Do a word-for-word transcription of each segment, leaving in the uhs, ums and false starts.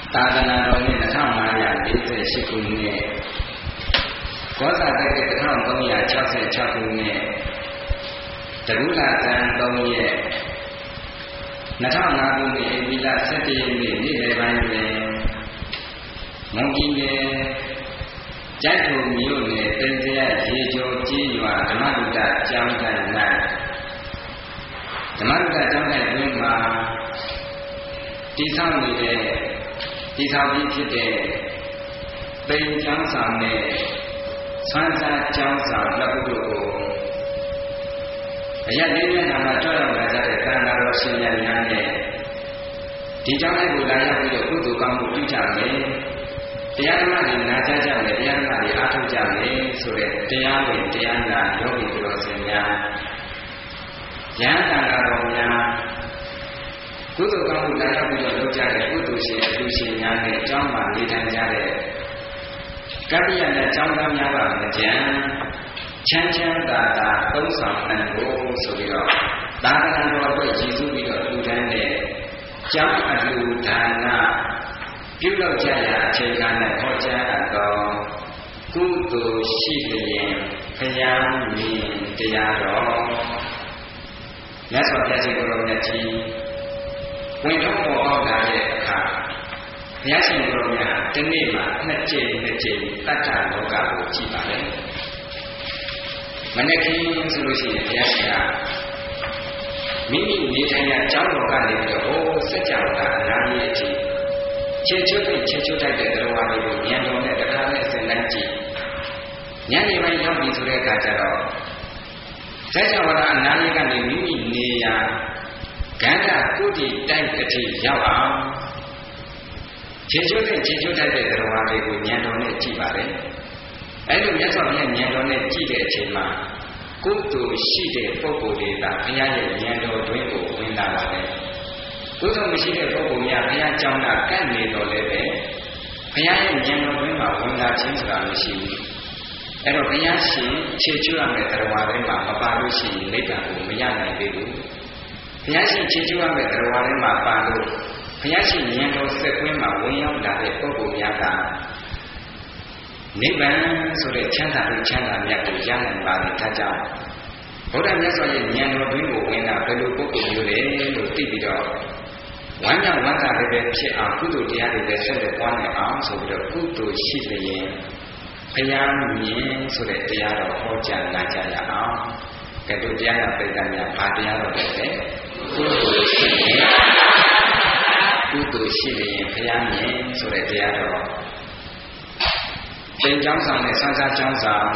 သာသနာတော်နှစ်၂၅၄၈ခုနှစ်ကောဇာတက္က၁၃၆၆ခုနှစ်တရုလာဇန်၃ရက်၂၀၀၅ခုနှစ်ဧပြီလ၁၁ရက်နေ့နေ့လယ်ပိုင်းတွင်မွန်ပြည်နယ်ကျိုက်ထိုမြို့နယ်တိမ်စရရေကျော်ကျေးရွာဓမ္မဒုတကျောင်းတိုင်၌ဓမ္မဒုတကျောင်းတိုင်တွင်မှာတည်ဆောက်နေတဲ့တည်ဆောက်ပြီးဖြစ်တဲ့တိမ်ကျောင်းဆောင်နဲ့ဆွမ်းစားကျောင်းဆောင်နှစ်ခုတို့ကိုအရလေးမျက်နှာမှာကြွရောက်လာကြတဲ့သံဃာတော်ရှင်များများနဲ့ဒီကျောင်းလေးကိုလာရောက်ပြီးတော့ကုသိုလ်ကောင်းမှုပြုကြမယ်တရားဓမ္မတွေနာကြားကြမယ်တရားဓမ္မတွေအားထုတ်ကြမယ်ဆိုတဲ့တရားဝင်တရားနာယောဂီတော်စင်များဉာဏ်သံဃာတော်များကုသိုလ်ကောင်းမှုလာရောက်ပြီးတော့လုပ်ကြတဲ့ကုသိုလ်ရှင်အလှူရှင်များနဲ့အကြောင်းမှနေထိုင်ကြတဲ့ကပ္ပိယနဲ့ကျောင်းသားများပါမကြံချမ်းချမ်းသာသာသုံးဆောင်နိုင်ဖို့ဆိုပြီးတော့သာသနာတော်အတွက်ရည်စူးပြီးတော့လူတန်းတဲ့ကျောင်းအလှူဒါနပြုလုပ်ကြရာအချိန်ကာလဟောကြားအပ်သောကုသိုလ်ရှိလျင်ဘုရားမြင်တရားတော်မြတ်စွာဘုရားရှင်ကိုယ်တော်မြတ်ကြီးဝင်ထုတ်ပေါ်ပေါက်လာတဲ့အခါဘုရားရှင်ကိုယ်တော်မြတ်ဒီနေ့မှာနှစ်ကြိမ်နှစ်ကြိမ်တတ္တလောကကိုကြည်ပါလေမနေ့ကဆိုလို့ရှိရင်ဘုရားရှင်ကမိမိနေထိုင်ရာကျောင်းတော်ကနေပြီးတော့ဟိုစัจ java ကအနာကြီးအထိခြေချွတ်ပြီးခြေချွတ်တိုက်တဲ့တရားဝါတွေကိုဉာဏ်တော်နဲ့တခါနဲ့စဉ်းစားကြည့်ဉာဏ်ဉာဏ်ပိုင်းရောက်ပြီဆိုတဲ့အခါကျတော့စัจ java ကအနာကြီးကနေမိမိနေရာကန္တာကုတိတိုက်အထိရောက်အောင်ခြေချွတ်တဲ့ခြေချွတ်တိုက်တဲ့တရားဝါတွေကိုဉာဏ်တော်နဲ့ကြည့်ပါလေအဲ့လိုမြတ်စွာဘုရားဉာဏ်တော်နဲ့ကြည့်တဲ့အချိန်မှာကုသိုလ်ရှိတဲ့ပုဂ္ဂိုလ်တွေကဘုရားရဲ့ဉာဏ်တော်တွင်ကိုဝင်လာပါတယ်ကုသိုလ်မရှိတဲ့ပုဂ္ဂိုလ်များဘုရားကြောင်းကကန့်နေတော်လည်းပဲဘုရားရဲ့ဉာဏ်တော်တွင်မှာဝင်လာခြင်းဆိုတာမရှိဘူးအဲ့တော့ဘုရားရှင်ခြေကျွတ်ရမယ့်တရားတွေမှာမပါလို့ရှိရင်နိဗ္ဗာန်ကိုမရနိုင်သေးဘူးဘုရားရှင်ခြေကျွတ်ရမယ့်တရားတွေမှာပါလို့ဘုရားရှင်ဉာဏ်တော်စက်ကွင်းမှာဝင်ရောက်လာတဲ့ပုဂ္ဂိုလ်များကနိဗ္ဗာန်ဆိုတဲ့ချမ်းသာတဲ့ချမ်းသာမြတ်ကိုရနိုင်ပါလေဒါကြောင့်ဘုရားမြတ်စွာရဲ့ဉာဏ်တော်တွင်ကိုဝင်တာဘယ်လိုပုဂ္ဂိုလ်မျိုးလဲလို့သိပြီးတော့ဝမ်းမြောက်ဝမ်းသာလည်းပဲဖြစ်အောင်ကုသိုလ်တရားတွေလည်းဆက်လက်ပွားနိုင်အောင်ဆိုပြီးတော့ကုသိုလ်ရှိလျင်ဘုရားမြင်ဆိုတဲ့တရားတော်ဟောကြားနာကြားရအောင်ကဲတို့တရားနာပိဋကများဘာတရားတော်လဲကုသိုလ်ရှိလျင်ကုသိုလ်ရှိလျင်ဘုရားမြင်ဆိုတဲ့တရားတော်သင်ကျောင်းဆောင်နဲ့ဆန်းစားကျောင်းဆောင်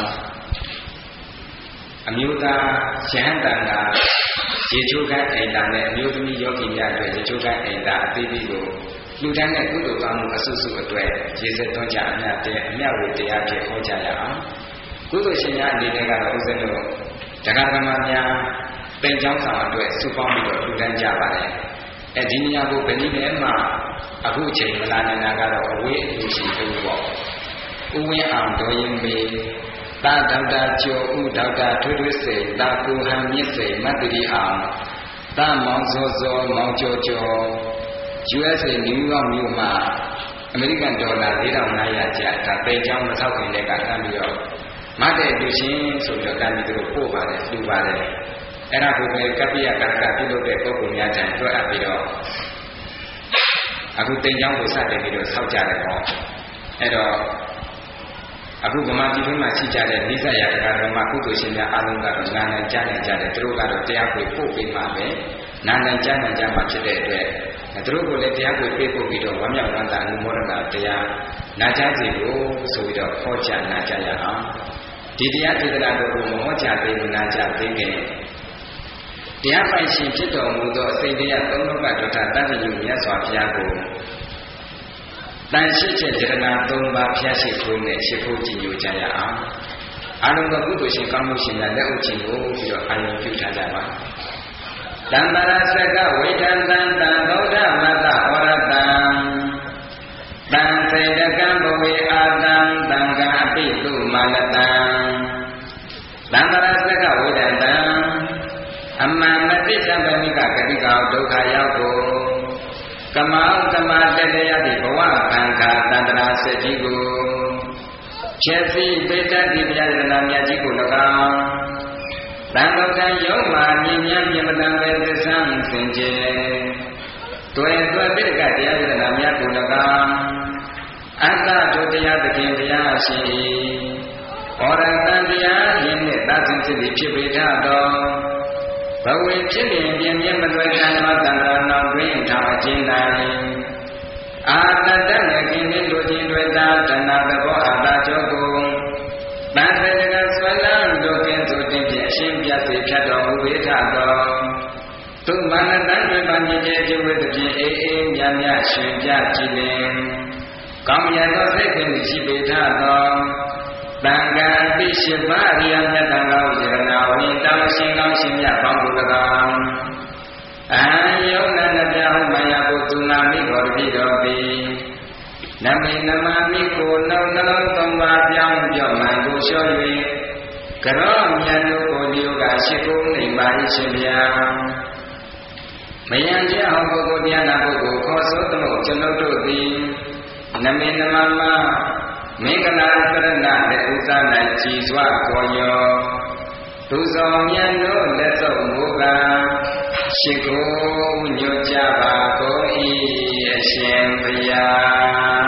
အမျိုးသားယဟန်တန်ကရေချိုးကအိမ်တာနဲ့အမျိုးသမီးယောဂီများအတွက်ရေချိုးကအိမ်တာအသေးသေးကိုလူတန်းတဲ့ကုသိုလ်ကောင်းမှုအဆုစုအတွက်ရေစက်သွန်းကြအမြတ်တဲ့အမြတ်ဝေတရားဖြင့်ဟောကြားရအောင်ကုသိုလ်ရှင်များအနေနဲ့ကတော့ဥစ္စာတို့တရားဓမ္မများသင်ကျောင်းဆောင်အတွက်စုပေါင်းပြီးတော့လူတန်းကြပါတယ်အဲဒီနေရာကိုဘယ်နည်းနဲ့မှအခုအချိန်မလာနိုင်တာကတော့အဝေးအထူးရှိဘူးပေါ့ဥဝင်းအောင်ဒေါ်ရင်မေတာဒေါက်တာကျော်ဦးဒေါက်တာထွေးထွေးစိန်တာကိုဟန်မြင့်စိန်မတ်တိအောင်တာမောင်စောစောမောင်ကျော်ကျော် ယူ အက်စ် အေ နယူးယောက်မြို့မှာအမေရိကန်ဒေါ်လာ၄ထောင်၅ရာကျပ်ဒါပေကျောင်းမထောက်ခင်တဲ့ကတမ်းပြီးတော့မတ်တဲ့လူချင်းဆိုပြီးတော့ကမ်းပြီးတော့ပို့ပါတယ်လှူပါတယ်အဲ့ဒါကိုပဲကပ္ပိယကရကပြုလုပ်တဲ့ပုဂ္ဂိုလ်များတန်တွဲအပ်ပြီးတော့အခုတင်ကျောင်းကိုစတင်ပြီးတော့ဆောက်ကြတယ်ပေါ့အဲ့တော့အခုဗမာပြည်တွင်းမှာရှိကြတဲ့နိစ္စရာတရားတော်မှာကုသိုလ်ရှင်များအားလုံးကတော့နာနိုင်ကြနိုင်ကြတယ်သူတို့ကတော့တရားကိုပို့ပေးမှပဲနာနိုင်ကြနိုင်ကြမှာဖြစ်တဲ့အတွက်သူတို့ကိုလည်းတရားကိုပေးပို့ပြီးတော့ဝမ်းမြောက်ဝမ်းသာအနုမောဒနာတရားနာကြားစီကိုဆိုပြီးတော့ဟောကြားနာကြားရအောင်ဒီတရားဒေသနာတော်ကိုမဟောကြားသေးဘူးနာကြားသေးခင်တရားပိုင်ရှင်ဖြစ်တော်မူသောအစိမ့်တရားသုံးလောကဒုက္ခတန်တိမြတ်စွာဘုရားကိုတန်ရှိချက်စေတနာ၃ပါးဖျားရှိခိုးနဲ့ရှိခိုးကြည်ညိုကြရအောင်အလုံးစုံကုသိုလ်ရှင်ကောင်းမှုရှင်များလက်ဥချင်းကိုပြီးတော့အာရုံပြုထားကြပါတံတရာစကဝိတံတံတံဗုဒ္ဓမတ္တဟောရတံတံစေတကံဘဝေအာတံတံဃာပိတုမာလတံတံတရာစကဝိတံတံအမှန်မတိတံဗမိကဂတိကောဒုက္ခရောက်ကိုကမောကမတတယတိဘဝကကြီးကိုဖြည့်ဆည်းပေးတတ်သည့်ဗျာဒနာမြတ်ကြီးကို၎င်းတန်တော်ကံယုံမှာမြင်မြန်မြင်မတန်ပဲသစ္စာစင်ကြယ်တွေ့တွေ့ပိဋကတရားဒနာမြတ်ကို၎င်းအတ္တတို့တရားသခင်တရားရှိဩရတန်တရားရင်းနဲ့သတ်စဉ်ဖြစ်ပြီးဖြစ်ပေထသောဘဝဖြစ်ရင်ပြင်းပြင်းမလွယ်ကံသောတန်ခါနောက်တွင်ထားခြင်းနိုင်အာတတ္တနဲ့ခင်မင်းတို့ချင်းတွေ့တာတဏှာသဘောအာသာချုပ်ကိုတန်ခါတကဆွဲလန်းတို့ကင်းဆိုတင်ဖြင့်အရှင်းပြစေဖြတ်တော်မူပေထသောသူမနတန်တွင်ပန်ခြင်းကျေဝိတ္တိအေးအေးမြတ်မြတ်ရှင်ပြကြည်လင်ကောင်းမြတ်သောစိတ်ပင်ရှိပေထသောတန်ခါတိရှိပါရိယမြတ်တန်ခါဝိဇရဏဝိတောင်းရှင်ကောင်းရှင်မြတ်ပေါင်းကို၎င်းအဟံယုံနနပြဟုမယပုသူနာမိတော်တပိတော်ပိနမေနမမိကိုနှုတ်နှလုံးသုံးပါးပြောင်းပြောင်းမှန်ကိုလျှော့၍ကရောမြတ်တို့ကိုလျောကရှိကိုနေပါ၏ရှင်ဗျာမယံကျအောင်ပုဂ္ဂိုလ်တရားနာပုဂ္ဂိုလ်ခေါ်ဆိုသမုတ်ကျွန်ုပ်တို့သည်နမေနမမမင်္ဂလာသရဏတဲ့ဥစ္စာ၌ကြည်စွာခေါ်ရောသူဆောင်မြတ်တို့လက်စုပ်မူကားရှိကိုညွတ်ကြပါကုန်၏အရှင်ဘုရား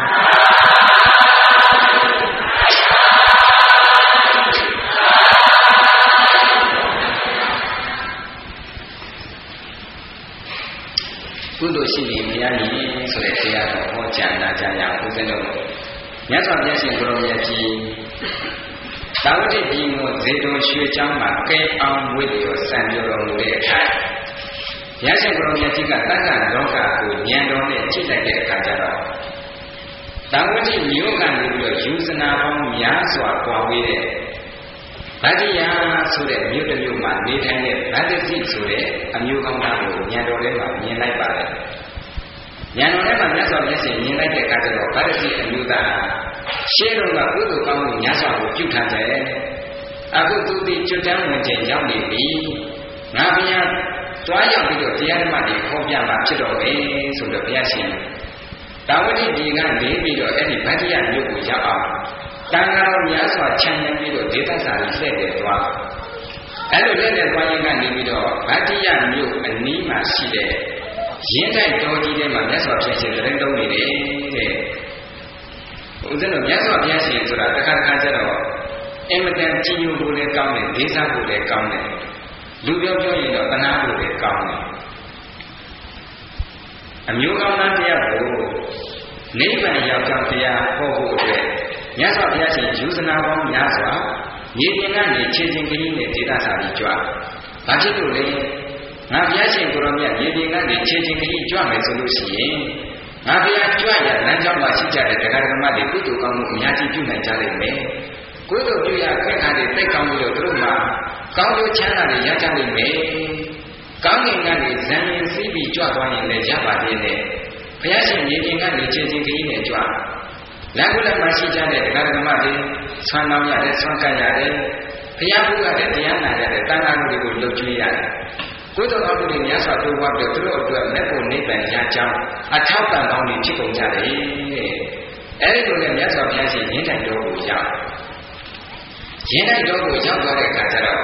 ကုသိုလ်ရှိရင်မရမည်ဆိုတဲ့တရားတော်ဟောကြားနာကြရအောင်ဦးဇင်းတို့မြတ်စွာဘုရားရှင်ကိုရောမြတ်ကြီးသာဝတိပြည်ကိုဇေတုံရွှေချောင်းမှာကဲအောင်ဝိတ္တောစံပြောတော်မူတဲ့အခါဘုရားရှင်ကိုရောမြတ်ကြီးကတက္ကလောကကိုဉာဏ်တော်နဲ့ကြည့်လိုက်တဲ့အခါကျတော့သာဝတိမြို့ကနေပြီးတော့ယူဇနာပေါင်းများစွာကွာဝေးတဲ့ဗတ္တိယဆိုတဲ့မြို့တစ်မြို့မှာနေထိုင်တဲ့ဗတ္တိဆိုတဲ့အမျိုးကောင်းသားကိုဉာဏ်တော်ထဲမှာမြင်လိုက်ပါတယ်ဉာဏ်တော်ထဲမှာမြတ်စွာဘုရားရှင်မြင်လိုက်တဲ့အခါကျတော့ဗတ္တိအမျိုးသားရှေးတော့ကကုသိုလ်ကောင်းမှုများစွာကိုပြုထားတယ်အခုသူဒီကျွတ်တန်းဝင်ခြင်းရောက်နေပြီငါဘုရားတွားရောက်ပြီးတော့တရားဓမ္မတွေဟောပြမှာဖြစ်တော့ပဲဆိုတော့ဘုရားရှင်တာဝတိဒီကနေပြီးတော့အဲ့ဒီဗတ္တိယမြို့ကိုရောက်အောင်တန်ခါတော်များစွာခြံရံပြီးတော့ဒေသစာကြီးလှည့်တယ်သွားအဲ့လိုလှည့်တယ်သွားရင်ကနေပြီးတော့ဗတ္တိယမြို့အနီးမှာရှိတဲ့ရင်းတိုက်တော်ကြီးထဲမှာမြတ်စွာဘုရားရှင်တရင်တုံးနေတယ်တဲ့ဦးဇင်းတို့မြတ်စွာဘုရားရှင်ဆိုတာတစ်ခါတစ်ခါကျတော့အင်မတန်ကြည်ညိုဖို့လည်းကောင်းတယ်ဒေသဖို့လည်းကောင်းတယ်လူပြောပြောရင်တော့တနာဖို့လည်းကောင်းတယ်အမျိုးကောင်းသားတရားကိုနိဗ္ဗာန်ရောက်ကြောင်းတရားဟောဖို့အတွက်မြတ်စွာဘုရားရှင်ယူဇနာပေါင်းများစွာမြေပြင်ကနေခြေချင်းကလေးနဲ့ဒေသစာပြီးကြွဘာဖြစ်လို့လဲငါဘုရားရှင်ကိုရောမြတ်မြေပြင်ကနေခြေချင်းကလေးကြွမယ်ဆိုလို့ရှိရင်ငါဘုရားကြွရလမ်းကြောင်းမှာရှိကြတဲ့တရားဓမ္မတွေကုသိုလ်ကောင်းမှုအများကြီးပြုနိုင်ကြလိမ့်မယ်ကုသိုလ်ပြုရခက်ခါတွေသိကောင်းပြီးတော့သူတို့မှာကောင်းကျိုးချမ်းသာတွေရကြလိမ့်မယ်ကောင်းကင်ကနေဇံရင်စီးပြီးကြွသွားရင်လည်းရပါသေးတယ်ဘုရားရှင်မြေပြင်ကနေခြေချင်းကလေးနဲ့ကြွလမ်းကုလမှာရှိကြတဲ့တရားဓမ္မတွေဆွမ်းလောင်းရတယ်ဆွမ်းကပ်ရတယ်ဘုရားဘုရားတဲ့တရားနာရတယ်တန်ခါမှုတွေကိုလှုပ်ကြွေးရတယ်ကုသိုလ်ကောင်းမှုတွေများစွာတိုးပွားပြီးသူတို့အတွက်မဲ့ဖို့နိဗ္ဗာန်ရကြောင်းအထောက်ပံ့ကောင်းတွေဖြစ်ကုန်ကြတယ်တဲ့အဲဒီလိုနဲ့မြတ်စွာဘုရားရှင်ရင်းတိုင်တော်ကိုရောက်ရင်းတိုင်တော်ကိုရောက်သွားတဲ့အခါကျတော့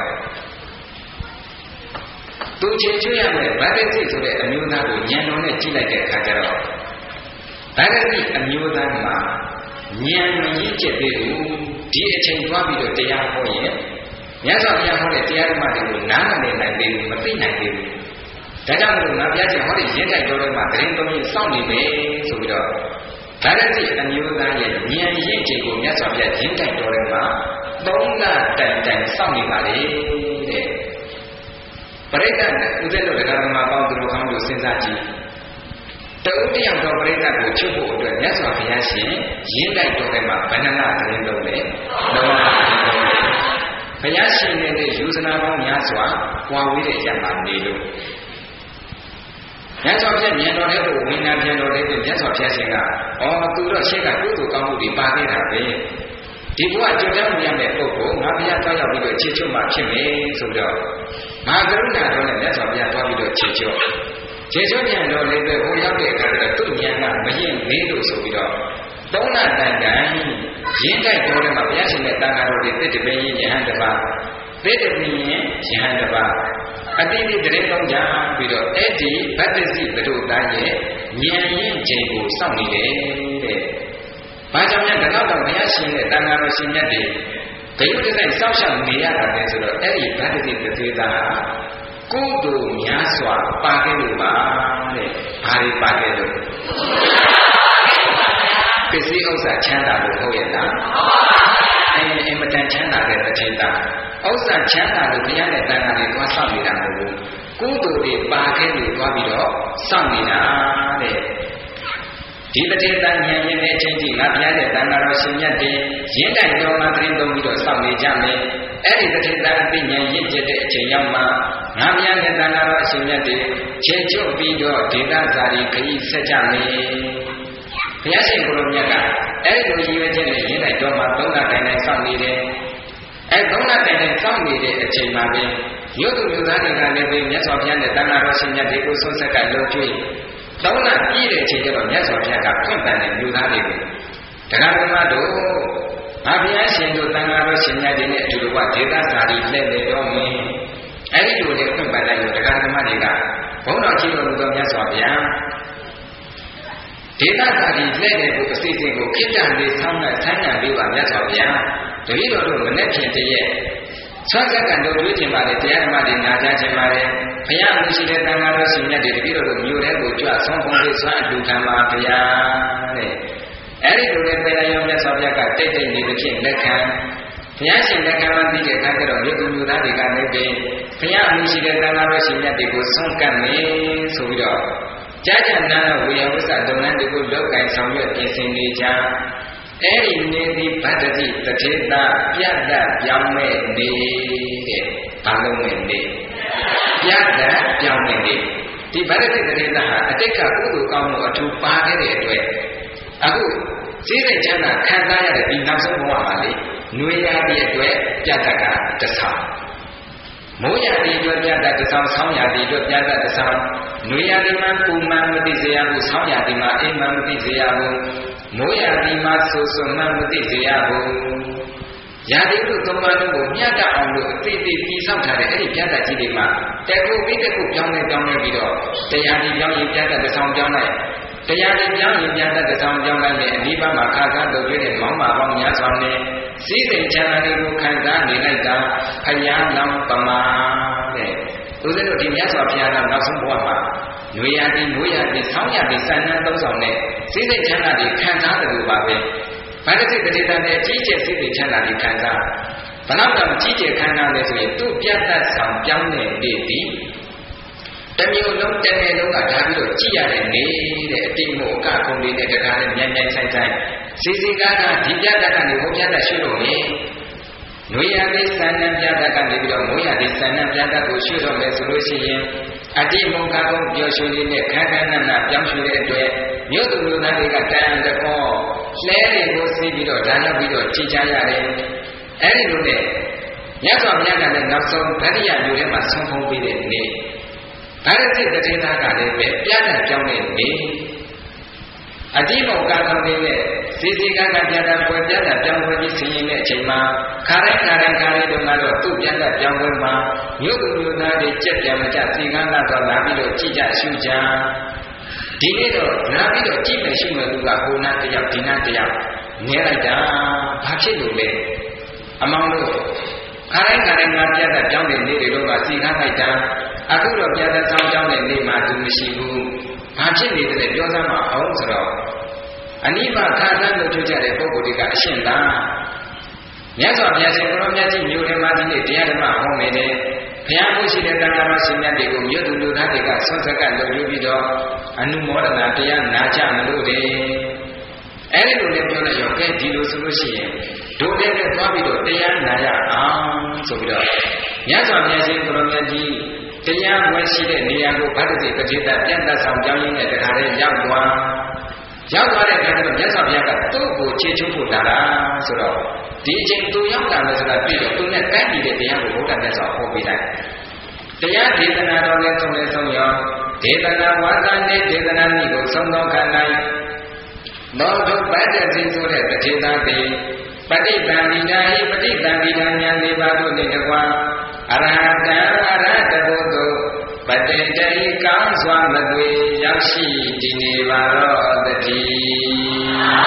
သူချင်းချွေးရမယ်ဗတ္တိဆိုတဲ့အမျိုးသားကိုဉာဏ်တော်နဲ့ကြည့်လိုက်တဲ့အခါကျတော့ဗတ္တိအမျိုးသားမှာဉာဏ်မရင့်ကျက်သေးဘူးဒီအချိန်သွားပြီးတော့တရားဟောရင်မြတ်စွာဘုရားဟောတဲ့တရားဓမ္မတွေကိုနားမလည်နိုင်သေးဘူးမသိနိုင်သေးဘူးဒါကြောင့်မို့ငါဘုရားရှင်ဟောတဲ့ရင်းတိုင်တော်ထဲမှာတရင်သုံးရင်စောင့်နေမယ်ဆိုပြီးတော့ဗတ္တိအမျိုးသားရဲ့ဉာဏ်ရင့်ကျက်ကိုမြတ်စွာဘုရားရင်းတိုင်တော်ထဲမှာသုံးလတိုင်တိုင်စောင့်နေပါလေတဲ့ပရိသတ်နဲ့ဥဒ္ဒေတော်ဓမ္မပေါင်းသူတို့ကောင်းတို့စဉ်းစားကြည့်တဦးတယောက်သောပရိသတ်ကိုချုပ်ဖို့အတွက်မြတ်စွာဘုရားရှင်ရင်းတိုက်တော်ထဲမှာဗန္နနာသတင်းလုံးနဲ့လောကဘုရားရှင်ရဲ့ယူဇနာပေါင်းများစွာပွားဝေးတဲ့ရမှာနေလို့မြတ်စွာဘုရားမြတ်တော်တဲ့ကိုဝိညာဉ်ပြန်တော်တဲ့မြတ်စွာဘုရားရှင်ကအော်သူတော့ရှေ့ကကုသိုလ်ကောင်းမှုတွေပါခဲ့တာပဲဒီဘဝကြွတဲ့မြတ်တဲ့ပုဂ္ဂိုလ်ငါဘုရားတောက်ရောက်ပြီးတော့ခြေချွတ်မှဖြစ်မယ်ဆိုတော့မဟာကရုဏာတော်နဲ့မြတ်စွာဘုရားသွားပြီးတော့ခြေချွတ်ခြေချွတ်ပြန်တော်လေးပဲဟိုရောက်တဲ့အခါကျတော့သူ့ဉာဏ်ကမရင်လေးလို့ဆိုပြီးတော့သုံးလတိုင်တိုင်ရင်းတိုက်တော်တယ်မှာဘုရားရှင်ရဲ့တန်ခါတော်တွေတစ်တပင်းရင်ယဟန်တစ်ပါးတစ်တပင်းရင်ယဟန်တစ်ပါးအတိအကျတရင်သုံးကြပြီးတော့အဲ့ဒီဗတ္တစီဘုဒ္ဓသားရဲ့ဉာဏ်ရင်းချိန်ကိုစောင့်နေတယ်တဲ့။ဘာကြောင့်လဲဒါတော့ဘုရားရှင်ရဲ့တန်ခါတော်ရှင်မြတ်တွေဂယုတစိုက်စောင့်ရှောက်နေရတာလဲဆိုတော့အဲ့ဒီဗတ္တစီတသေးသားကုသိုလ်များစွာပါခဲ့လို့ပါတဲ့။ဘာတွေပါခဲ့လို့ပစ္စည်းဥစ္စာချမ်းသာလို့ဟုတ်ရဲ့လား။အဲအင်မတန်ချမ်းသာတဲ့တစ်ချိန်သားဥစ္စာချမ်းသာလို့တရားနဲ့တန်ခါတွေသွားစောင့်နေတာမဟုတ်ဘူး။ကုသိုလ်တွေပါခဲ့လို့သွားပြီးတော့စောင့်နေတာတဲ့။ဒီတစ်ချိန်သားဉာဏ်ရင်းတဲ့အချိန်ကြီးငါဘုရားရဲ့တန်ခါတော်ရှင်မြတ်တွေရင်းတိုင်တော်မှာသတင်းသုံးပြီးတော့စောင့်နေကြမယ်။အဲ့ဒီတစ်ချိန်သားအသိဉာဏ်ရင့်ကျက်တဲ့အချိန်ရောက်မှငါဘုရားရဲ့တန်ခါတော်အရှင်မြတ်တွေခြေချွတ်ပြီးတော့ဒေသဇာတိခရီးဆက်ကြမယ်။ဘုရားရှင်ကိုလိုမြတ်ကအဲ့ဒီလိုရည်ရွယ်ချက်နဲ့ရင်းတိုင်တော်မှာသုံးလတိုင်တိုင်စောင့်နေတယ်။အဲသုံးလတိုင်တိုင်စောင့်နေတဲ့အချိန်မှာပဲရုပ်သူလူသားတွေကလည်းပဲမြတ်စွာဘုရားနဲ့တန်ခါတော်ရှင်မြတ်တွေကိုဆုံးဆက်ကလုံကျွေးသုံးလပြည့်တဲ့အချိန်ကျတော့မြတ်စွာဘုရားကဖွင့်ပန်တဲ့လူသားတွေကိုတရားဓမ္မတို့ငါဘုရားရှင်တို့တန်ခါတော်ရှင်မြတ်တွေနဲ့အတူတူကဒေသစာရီလှည့်လေတော့မင်းအဲ့ဒီလိုနဲ့ဖွင့်ပန်လိုက်လို့တရားဓမ္မတွေကဘုန်းတော်ကြီးတော်မူသောမြတ်စွာဘုရားဒေသစာရီလှည့်တဲ့ကိုအစီအစဉ်ကိုခိတ္တလေးဆောင်းနဲ့ဆန်းညံပေးပါမြတ်စွာဘုရားတပည့်တော်တို့မနဲ့ဖြင့်တည်းရဲ့ဆွမ်းဆက်ကံတို့တွေးခြင်းပါလေတရားဓမ္မတွေနာကြားခြင်းပါလေဘုရားမရှိတဲ့တန်ခါတော်ရှင်မြတ်တွေတပည့်တော်တို့မြို့ထဲကိုကြွဆုံးဖုံးလေးဆွမ်းအတူခံပါဘုရားတဲ့အဲ့ဒီလိုနဲ့ပင်ရောမြတ်စွာဘုရားကတိတ်တိတ်နေသဖြင့်လက်ခံဘုရားရှင်လက်ခံမှပြီးတဲ့အခါကျတော့မြို့သူမြို့သားတွေကလည်းပဲဘုရားမရှိတဲ့တန်ခါတော်ရှင်မြတ်တွေကိုဆုံးကပ်မယ်ဆိုပြီးတော့ကြာကြာနာနာဝေယဝစ္စလုပ်ငန်းတွေကိုလောက်ကင်ဆောင်ရွက်ပြင်ဆင်နေကြအဲ့ဒီနေဒီဗတ္တတိတထေတာပြတ်တတ်ပြောင်းမဲ့နေတဲ့ဘာလို့မဲ့နေပြတ်တတ်ပြောင်းမဲ့နေဒီဗတ္တတိတထေတာဟာအတိတ်ကကုသိုလ်ကောင်းမှုအထူးပါခဲ့တဲ့အတွက်အခုစိစိတ်ချမ်းသာခံစားရတဲ့ဒီနောက်ဆုံးဘဝမှာလေຫນွေရတဲ့အတွက်ပြတ်တတ်ကတဆောင်းမိုးရတဲ့အတွက်ပြတ်တတ်တဆောင်းဆောင်းရတဲ့အတွက်ပြတ်တတ်တဆောင်းຫນွေရတဲ့မှာပူမှန်မသိစေရဘူးဆောင်းရတဲ့မှာအိမ်မှန်မသိစေရဘူးမိုးရသည်မှာဆိုဆိုမှမသိစေရဘူးရာသီတို့သုံးပါးလုံးကိုမြတ်တအောင်လို့အသိသိပြီးဆောက်ထားတဲ့အဲ့ဒီပြတ်တတ်ကြီးတွေမှာတကူပြီးတကူပြောင်းလဲပြောင်းလဲပြီးတော့တရားဒီပြောင်းရင်ပြတ်တတ်တစ်ဆောင်ပြောင်းလိုက်တရားဒီပြောင်းရင်ပြတ်တတ်တစ်ဆောင်ပြောင်းလိုက်နဲ့အနိဗ္ဗာန်မှာခါကားလုပ်ပြတဲ့မောင်းပါပေါင်းများစွာနဲ့စိတ်စိတ်ချမ်းသာတွေကိုခံစားနေလိုက်တာဖယားလောင်းပမာတဲ့ဦးဇင်းတို့ဒီမြတ်စွာဘုရားကနောက်ဆုံးဘဝမှာຫນွေရသည်မိုးရသည်ဆောင်းရသည်စံနှံသုံးဆောင်နဲ့စိတ်စိတ်ချမ်းသာတွေခံစားတယ်လို့ပါပဲဗတ္တစိတ်တတိတန်နဲ့ကြီးကျယ်စိတ်စိတ်ချမ်းသာတွေခံစားဘယ်တော့မှကြီးကျယ်ခံစားလဲဆိုရင်သူ့ပြတ်သက်ဆောင်ပြောင်းတဲ့နေ့သည်တမျိုးလုံးတစ်နေ့လုံးကဓာပြီးတော့ကြည်ရတဲ့နေ့တဲ့အတိမို့အကခုံလေးနဲ့တကားနဲ့မြန်မြန်ဆိုင်ဆိုင်စီစီကားကဒီပြတ်သက်ကနေဟိုပြတ်သက်ရှိလို့လေနွေရသည်စံနှံပြတ်သက်ကနေပြီးတော့မိုးရသည်စံနှံပြတ်သက်ကိုရှိတော့မယ်ဆိုလို့ရှိရင်အတိမုံကားကုန်းပျော်ရွှင်လေးနဲ့ခန်းခန်းနန်းနန်းပြောင်းရွှင်တဲ့အတွက်မြို့သူမြို့သားတွေကတန်တကောလဲတွေကိုစီးပြီးတော့ဒါရောက်ပြီးတော့ကြည်ချရတယ်။အဲဒီလိုနဲ့မြတ်စွာဘုရားကလည်းနောက်ဆုံးဗတ္တိယမြို့ထဲမှာဆုံးဖုံးပေးတဲ့နေ့ဗတ္တိတထေသားကလည်းပဲပြတ်တတ်ပြောင်းတဲ့နေ့အတိမုံကားကုန်းလေးနဲ့စီစီကားကပြတ်တတ်ပွဲပြတ်တတ်ပြောင်းပွဲကြီးဆင်ရင်တဲ့အချိန်မှာခါတိုင်းခါတိုင်းခါတိုင်းတုန်းကတော့သူ့ပြတ်တတ်ပြောင်းပွဲမှာမြို့သူမြို့သားတွေကြက်ပြန်မကြစီကန်းလာတော့လာပြီးတော့ကြည်ကြရှုကြဒီနေ့တော့လာပြီးတော့ကြည့်မယ်ရှုမယ်သူကဟိုနာတယောက်ဒီနာတယောက်နေလိုက်တာဘာဖြစ်လို့လဲအမောင်တို့ခါတိုင်းခါတိုင်းငါပြတ်တတ်ပြောင်းတဲ့နေ့တွေတော့ကစီကန်းလိုက်တာအခုတော့ပြတ်တတ်ဆောင်ကြောင်းတဲ့နေ့မှာသူမရှိဘူးဘာဖြစ်နေတယ်ပြောစမ်းမအောင်ဆိုတော့အနိဗ္ဗာန်ခါးသားလို့ပြောကြတဲ့ပုဂ္ဂိုလ်တွေကအရှင်းလားမြတ်စွာဘုရားရှင်ကိုရောမြတ်ကြီးမြို့ထဲမှာဒီနေ့တရားဓမ္မဟောမယ်တဲ့ဘုရားကိုရှိတဲ့တန်ခါတော်ရှင်မြတ်တွေကိုမြို့သူလူသားတွေကဆွတ်ဆက်ကလုပ်ပြီးတော့အနုမောဒနာတရားနာကြမလို့တဲ့အဲဒီလိုလည်းပြောလိုက်ရောကဲဒီလိုဆိုလို့ရှိရင်တို့လည်းလည်းသွားပြီးတော့တရားနာရအောင်ဆိုပြီးတော့မြတ်စွာဘုရားရှင်ကိုရောမြတ်ကြီးတရားဝဲရှိတဲ့နေရာကိုဗတ္တိပဋိသတ်ပြတ်သက်ဆောင်ကြောင်းရင်းနဲ့တခါတည်းရောက်သွားရောက်သွားတဲ့အခါကျတော့မြတ်စွာဘုရားကသူ့ကိုခြေချုပ်ဖို့လာတာဆိုတော့ဒီအချိန်သူရောက်လာလို့ဆိုတာပြီးတော့သူနဲ့တိုက်ပြီးတဲ့တရားကိုဘုရားမြတ်စွာဟောပေးလိုက်တရားဒေသနာတော်လည်းဆုံးလည်းဆုံးရောဒေသနာဝါသနဲ့ဒေသနာနည်းကိုဆုံးသောခန္ဓာသောတုပတ္တတိဆိုတဲ့တထေသာတိပဋိသန္ဓိတာဟိပဋိသန္ဓိတာဉာဏ်၄ပါးတို့နှင့်တကွာအရဟတံအရဟတဘုဒ္ဓပတ္တေတိကောင်းစွာမသွေရောက်ရှိတည်နေပါတော့တည်း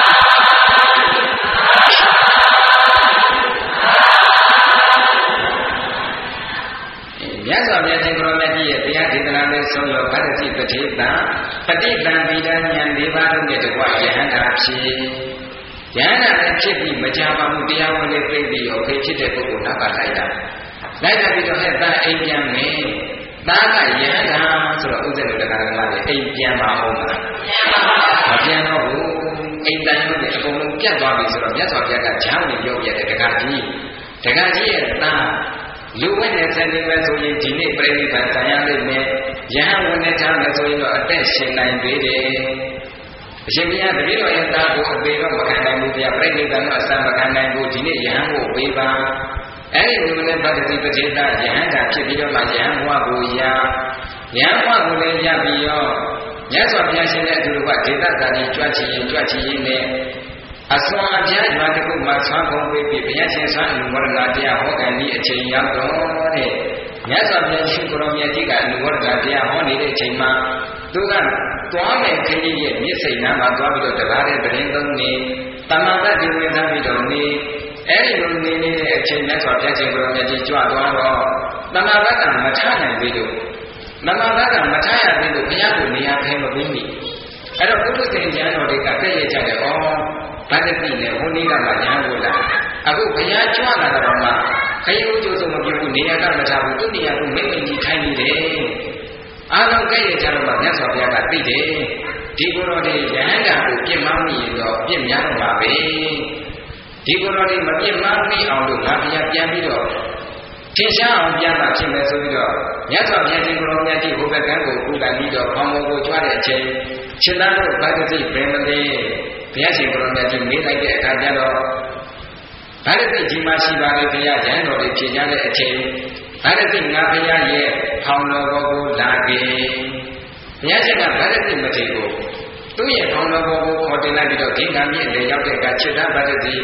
မြတ်စွာဘုရားရှင်ကိုရောမြတ်ကြီးရဲ့တရားဒေသနာနဲ့ဆုံးလို့ဗတ္တိပတိတံပฏิတံဗိဒဉာဏ်၄ပါးတို့နဲ့တကွယဟန္တာဖြစ်ယဟန္တာလည်းဖြစ်ပြီးမကြပါဘူးတရားဝင်လေးသိပြီးရောခေဖြစ်တဲ့ပုဂ္ဂိုလ်နောက်ကလိုက်တာလိုက်တာပြီးတော့ဟဲ့သားအိမ်ပြန်မယ်သားကယဟန္တာဆိုတော့ဥစ္စာတွေတရားဓမ္မတွေအိမ်ပြန်ပါအောင်မလားမပြန်တော့ဘူးအိမ်တန်ရုံးတွေအကုန်လုံးပြတ်သွားပြီဆိုတော့မြတ်စွာဘုရားကဂျမ်းဝင်ပြောပြတဲ့တက္ကကြီးတက္ကကြီးရဲ့သားလူဝိနဲ့ဆန်နေမယ်ဆိုရင်ဒီနေ့ပြိဋိဘံဆံရလိမ့်မယ်။ယဟန်ဝင်နဲ့ထားမယ်ဆိုရင်တော့အသက်ရှင်နိုင်သေးတယ်။အရှင်ဘုရားတပည့်တော်ရဲ့သားကိုအသေးတော့မခံနိုင်ဘူးဗျာပြိဋိဘံတော့အစမခံနိုင်ဘူးဒီနေ့ယဟန်ကိုပေးပါ။အဲဒီလူနဲ့ဗတ္တိပတိတယဟန်တာဖြစ်ပြီးတော့မှယဟန်ဘဝကိုရယဟန်ဘဝကိုလည်းရပြီးရောမြတ်စွာဘုရားရှင်ရဲ့အတူတူကဒေသတာကြီးကြွချင်ရင်ကြွချင်ရင်နဲ့အစွမ်းအပြားရွာတစ်ခုမှာဆွမ်းကုန်ပြီးဘုရားရှင်ဆွမ်းအနုဝရဏတရားဟောကန်ဒီအချိန်ရောက်တော့တဲ့မြတ်စွာဘုရားရှင်ကိုရောမြတ်ကြီးကအနုဝရဏတရားဟောနေတဲ့အချိန်မှာသူကသွားမယ်ခရီးရဲ့မြစ်စိန်နားမှာသွားပြီးတော့တရားတဲ့တရင်သုံးနေတမန်တတိဝင်သားပြီးတော့နေအဲဒီလိုနေနေတဲ့အချိန်မြတ်စွာဘုရားရှင်ကိုရောမြတ်ကြီးကြွသွားတော့တမန်တကမထနိုင်သေးလို့တမန်တကမထရသေးလို့ဘုရားကိုနေရာခဲမပြီးမိအဲ့တော့ပုထုဇဉ်ကျမ်းတော်တွေကတည့်ရကြတယ်ဩဗတ္တိနဲ့ဟိုနေ့ကမှညာကိုလာအခုဘုရားကြွလာတော့မှခရီးဦးကျိုးစုံမပြဘူးနေရာကမထားဘူးသူ့နေရာကိုမိမ့်မိန်ကြီးထိုင်နေတယ်အားလုံးကြည့်ရကြတော့မှမြတ်စွာဘုရားကသိတယ်ဒီကိုယ်တော်တွေယဟန္တာကိုပြစ်မှားမိရင်တော့ပြစ်များတော့မှာပဲဒီကိုယ်တော်တွေမပြစ်မှားမိအောင်လို့ငါဘုရားပြန်ပြီးတော့ထင်ရှားအောင်ပြန်လာဖြစ်မယ်ဆိုပြီးတော့မြတ်စွာဘုရားရှင်ကိုယ်တော်မြတ်ကြီးဟိုဘက်ကန်းကိုကူကန်ပြီးတော့ဘောင်ဘောကိုကြွားတဲ့အချိန်ခြေသားတို့ဗတ္တိဘယ်မလဲဘုရားရှင်ကိုယ်တော်မြတ်ကြီးမေးလိုက်တဲ့အခါကျတော့ဗတ္တိကြီးမရှိပါလေဘုရားကျမ်းတော်တွေဖြေကြတဲ့အချိန်ဗတ္တိငါဘုရားရဲ့ဖောင်တော်ဘောကိုလာခဲ့ဘုရားရှင်ကဗတ္တိမထေရကိုသူ့ရဲ့ဖောင်တော်ဘောကိုခေါ်တင်လိုက်ပြီးတော့ဒီကံမြင့်လေရောက်တဲ့အခါခြေသားဗတ္တိ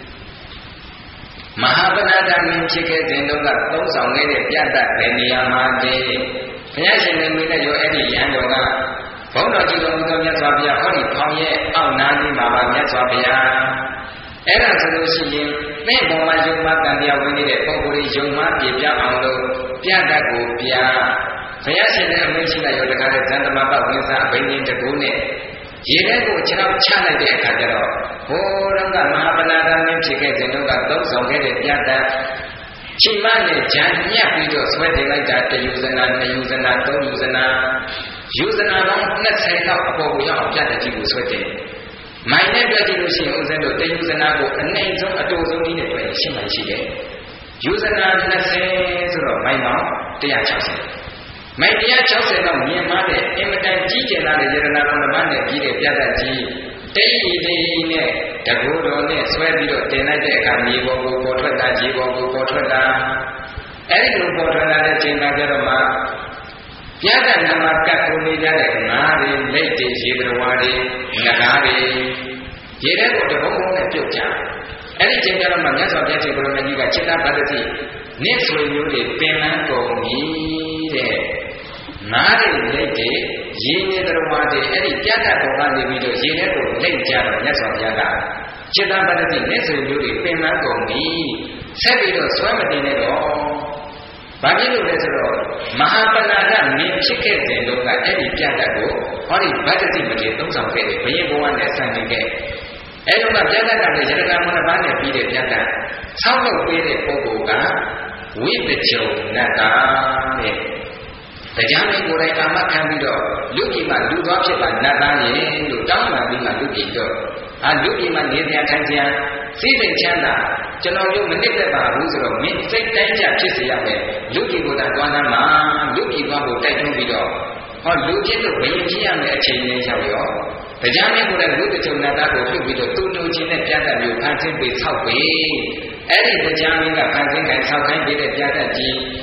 မဟာပဏာတမင်းဖြစ်ခဲ့တဲ့တုန်းကသုံးဆောင်ခဲ့တဲ့ပြတ်တတ်တဲ့နေရာမှာတည်းဘုရားရှင်နဲ့မိနဲ့ရောအဲ့ဒီရဟန်းတော်ကဘုန်းတော်ကြီးတော်မူသောမြတ်စွာဘုရားဟောဒီဖောင်ရဲ့အောက်နားလေးမှာပါမြတ်စွာဘုရားအဲ့ဒါဆိုလို့ရှိရင်သင်ပေါ်မှာယုံမှတန်တရားဝင်နေတဲ့ပုဂ္ဂိုလ်ကြီးယုံမှပြပြအောင်လို့ပြတ်တတ်ကိုပြဘုရားရှင်နဲ့အမိန့်ရှိလိုက်ရောတခါတည်းဇန်သမပဝိသအဘိညာဉ်တကူနဲ့ရေထဲကိုခြေထောက်ချလိုက်တဲ့အခါကျတော့ဘိုးတော်ကမဟာပဏာတမင်းဖြစ်ခဲ့တဲ့တုန်းကသုံးဆောင်ခဲ့တဲ့ပြတ်တတ်ချိန်မနဲ့ဂျန်ညက်ပြီးတော့ဆွဲတင်လိုက်တာတယူဇနာနှစ်ယူဇနာသုံးယူဇနာယူဇနာပေါင်းနှစ်ဆယ်လောက်အပေါ်ကိုရောက်အောင်ပြတ်တဲ့ကြီးကိုဆွဲတင်မိုင်နဲ့ပြတ်ကြည့်လို့ရှိရင်ဥစဉ်တို့တယူဇနာကိုအနှိမ့်ဆုံးအတူဆုံးနည်းနဲ့ပဲရှင်းမှရှိတယ်ယူဇနာနှစ်ဆယ်ဆိုတော့မိုင်ပေါင်းတစ်ရာခြောက်ဆယ်မိုင်တစ်ရာခြောက်ဆယ်တော့မြင်မှတဲ့အင်မတန်ကြီးကျယ်လာတဲ့ယရနာတော်တစ်ပါးနဲ့ကြီးတဲ့ပြတ်တဲ့ကြီးတိတ်ဤတိတ်နဲ့တကူတော်နဲ့ဆွဲပြီးတော့တင်လိုက်တဲ့အခါမြေပေါ်ကိုပေါ်ထွက်တာကြီးပေါ်ကိုပေါ်ထွက်တာအဲ့ဒီလိုပေါ်ထွက်လာတဲ့ချိန်ကကြတော့မှပြတ်တဲ့နာမကတ်ကိုနေကြတဲ့ငါးတွေလက်တွေရေတော်ဝါတွေငကားတွေရေထဲကိုတဘုံဘုံနဲ့ပြုတ်ကြအဲ့ဒီချိန်ကျတော့မှမြတ်စွာဘုရားရှင်ကိုရမကြီးကจิตဗတ္တိနစ်ဆွေမျိုးတွေပင်လန်းကုန်ပြီတဲ့ငါးတွေလက်တွေရေနေတော်ဝါတွေအဲ့ဒီပြတ်တဲ့ပုံကနေပြီးတော့ရေထဲကိုလက်ကြတော့မြတ်စွာဘုရားကจิตဗတ္တိနစ်ဆွေမျိုးတွေပင်လန်းကုန်ပြီဆက်ပြီးတော့ဆွဲမတင်နဲ့တော့ဘာဖြစ်လို့လဲဆိုတော့မဟာပဏာတမင်းဖြစ်ခဲ့တဲ့လောကအဲ့ဒီပြတ်တတ်ကိုဟောဒီဗတ္တိမထေရသုံးဆောင်ခဲ့တယ်ဘုရင်ဘဝနဲ့ဆံတင်ခဲ့အဲ့လိုကပြတ်တတ်တဲ့ရတနာမနပါးနဲ့ပြီးတဲ့ပြတ်တတ်ဆောက်လုပ်ပေးတဲ့ပုဂ္ဂိုလ်ကဝိပကြုံနတ်တာတဲ့တရားမင်းကိုယ်တိုင်ကာမခံပြီးတော့လူကြီးမှလူသွားဖြစ်ပါနတ်သားရဲ့လို့တောင်းပန်ပြီးမှလူကြီးတော့အာလူကြီးမှနေပြန်ထိုင်ပြန်စိတ်စိတ်ချမ်းသာကျွန်တော်တို့မနစ်သက်ပါဘူးဆိုတော့မင်းစိတ်တိုင်းကြဖြစ်စေရမယ်လူကြီးကိုယ်တိုင်သွားမ်းမှာလူကြီးသွားဖို့တိုက်တွန်းပြီးတော့ဟောလူဖြစ်လို့ဘယင်ဖြစ်ရမယ်အချိန်လေးရောက်ရောတရားမင်းကိုယ်တိုင်လူတချုံနတ်သားကိုပြုတ်ပြီးတော့တူတူချင်းနဲ့ပြတ်တတ်မျိုးဖန်ဆင်းပြီးဆောက်ပြီးအဲ့ဒီတရားမင်းကဖန်ဆင်းခိုင်းဆောက်ခိုင်းပြီးတဲ့ပြတ်တတ်ကြီး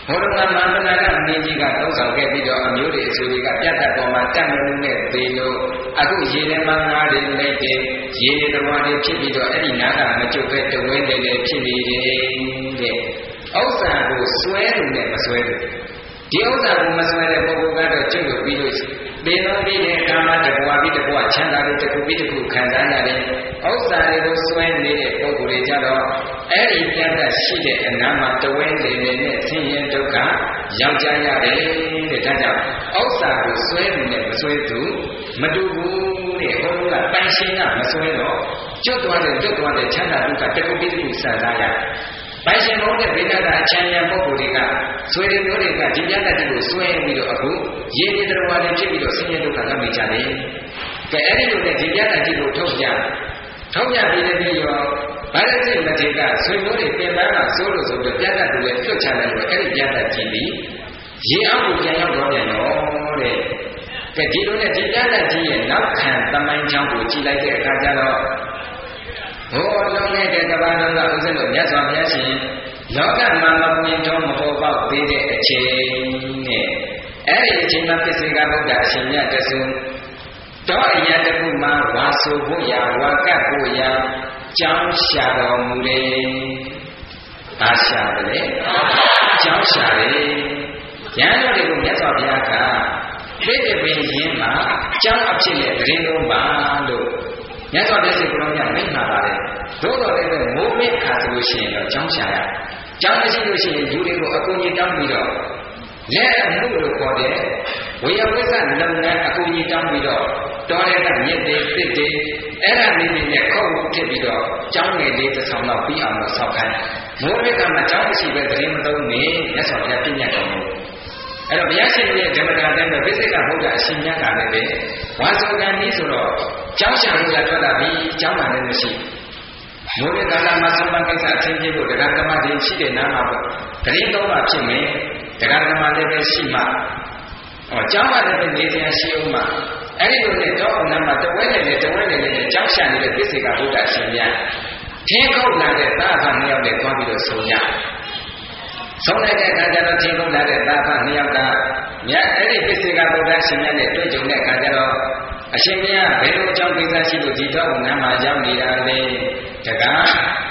ဟိုတုန်းကမန္တနာကအမင်းကြီးကတောင်းဆောင်ခဲ့ပြီးတော့အမျိုးတွေအဆွေတွေကပြတ်တတ်ပေါ်မှာတတ်မှုနဲ့သေလို့အခုရေထဲမှာငါးတွေလိုက်တယ်ရေတွေတော်တွေဖြစ်ပြီးတော့အဲ့ဒီနားကမကြုတ်ပဲတဝင်းတွေလည်းဖြစ်နေတယ်တဲ့ဥစ္စာကိုစွဲလို့နဲ့မစွဲလို့ဒီဥစ္စာကိုမစွဲတဲ့ပုဂ္ဂိုလ်ကတော့ကျွတ်လို့ပြီးလို့သေလို့ပြီးတဲ့အခါမှာတဘွားပြီးတဘွားချမ်းသာလို့တစ်ခုပြီးတစ်ခုခံစားရတယ်ဥစ္စာတွေကိုစွဲနေတဲ့ပုဂ္ဂိုလ်တွေကြတော့အဲ့ဒီပြတ်တတ်ရှိတဲ့အနာမှာတဝဲနေနေနဲ့ဆင်းရဲဒုက္ခရောက်ကြရတယ်တဲ့ဒါကြောင့်ဥစ္စာကိုစွဲလို့နဲ့မစွဲသူမတူဘူးတဲ့ဟိုကပိုင်ရှင်ကမစွဲတော့ကျွတ်သွားတယ်ကျွတ်သွားတယ်ချမ်းသာဒုက္ခတစ်ခုပြီးတစ်ခုဆန်စားရပိုင်ရှင်ဘုန်းတဲ့ဗိဒ္ဓကအချမ်းရံပုဂ္ဂိုလ်တွေကဆွေတွေမျိုးတွေကဒီပြတ်တတ်တွေကိုစွဲပြီးတော့အခုရင်းရင်းတော်တွေဖြစ်ပြီးတော့ဆင်းရဲဒုက္ခရောက်နေကြတယ်ကဲအဲ့ဒီလိုနဲ့ဒီပြတ်တတ်တွေကိုထုတ်ပြထုတ်ပြပြီးတဲ့ပြီးရောဘာလို့စိတ်မထေကဆွေမျိုးတွေပြင်ပန်းကစိုးလို့ဆိုပြီးပြတ်တတ်တွေပြုတ်ချတယ်လို့အဲ့ဒီပြတ်တတ်ကြီးပြီးရေအောက်ကိုပြန်ရောက်တော့ပြန်ရောတဲ့ကဲဒီလိုနဲ့ဒီပြတ်တတ်ကြီးရဲ့နောက်ခံသမိုင်းချောင်းကိုကြည်လိုက်တဲ့အခါကျတော့ဟိုလုံးနေတဲ့ကဘာလုံးကဥစ္စလို့မြတ်စွာဘုရားရှင်လောကမှာမပွင့်တော့မပေါ်ပေါက်သေးတဲ့အချိန်နဲ့အဲ့ဒီအချိန်မှာပစ္စေကဗုဒ္ဓအရှင်မြတ်တဆူတော့အရာတစ်ခုမှာဝါဆိုဖို့ရာဝါကပ်ဖို့ရာကြောင်းရှာတော်မူတယ်။ဘာရှာတယ်လဲ။ကြောင်းရှာတယ်။ဉာဏ်တော်တွေကိုမြတ်စွာဘုရားကပြည့်ပြည့်ပင်ရင်းမှာကြောင်းအဖြစ်နဲ့တရင်လုံးပါလို့မြတ်စွာဘုရားရှင်ကိုယ်တော်ကမိန့်လာပါတယ်။သို့တော်လည်းမိုးမစ်ခါဆိုလို့ရှိရင်တော့ကြောင်းရှာရ။ကြောင်းမရှိလို့ရှိရင်လူတွေကိုအကူအညီတောင်းပြီးတော့လက်အမှုလို့ခေါ်တဲ့ဝေယဝိသလုပ်ငန်းအကူအညီတောင်းပြီးတော့တော်တဲ့ကမြစ်တွေတစ်တွေအဲ့ဒါလေးတွေနဲ့ခုတ်ဖြစ်ပြီးတော့ကျောင်းငယ်လေးတစ်ဆောင်တော့ပြီးအောင်လို့ဆောက်ခိုင်းမိုးမြစ်ကမှကျောင်းမရှိပဲတရင်မသုံးနေမြတ်စွာဘုရားပြညတ်တော်မူအဲ့တော့ဘုရားရှင်ရဲ့ဓမ္မတာတဲ့ပိစိကဗုဒ္ဓအရှင်မြတ်ကလည်းပဲဝါစုကံကြီးဆိုတော့ကျောင်းရှာလို့ရထွက်လာပြီးကျောင်းမှလည်းမရှိမိုးမြစ်ကလည်းမဆုံးမကိစ္စအချင်းချင်းကိုတရားဓမ္မတွေရှိတဲ့နားမှာပေါ့တရင်သုံးပါဖြစ်မယ်တရားဓမ္မလည်းပဲရှိမှဟောကျောင်းမှလည်းပဲနေတရားရှိအောင်မှအဲ့ဒီလိုနဲ့တော့အနမ်းမှာတဝဲနေတယ်တဝဲနေတယ်ကြောက်ရှာနေတဲ့ပိစိကဗုဒ္ဓရှင်များထင်းခုတ်လာတဲ့သာဖနှစ်ယောက်နဲ့တွားပြီးတော့ဆုံရဆုံးလိုက်တဲ့အခါကျတော့ထင်းခုတ်လာတဲ့သာဖနှစ်ယောက်ကမြတ်အဲ့ဒီပိစိကဗုဒ္ဓရှင်များနဲ့တွေ့ကြုံတဲ့အခါကျတော့အရှင်မြတ်ဘယ်လိုအကြောင်းကိစ္စရှိလို့ဒီတော့အနမ်းမှာရောက်နေတာလဲတကား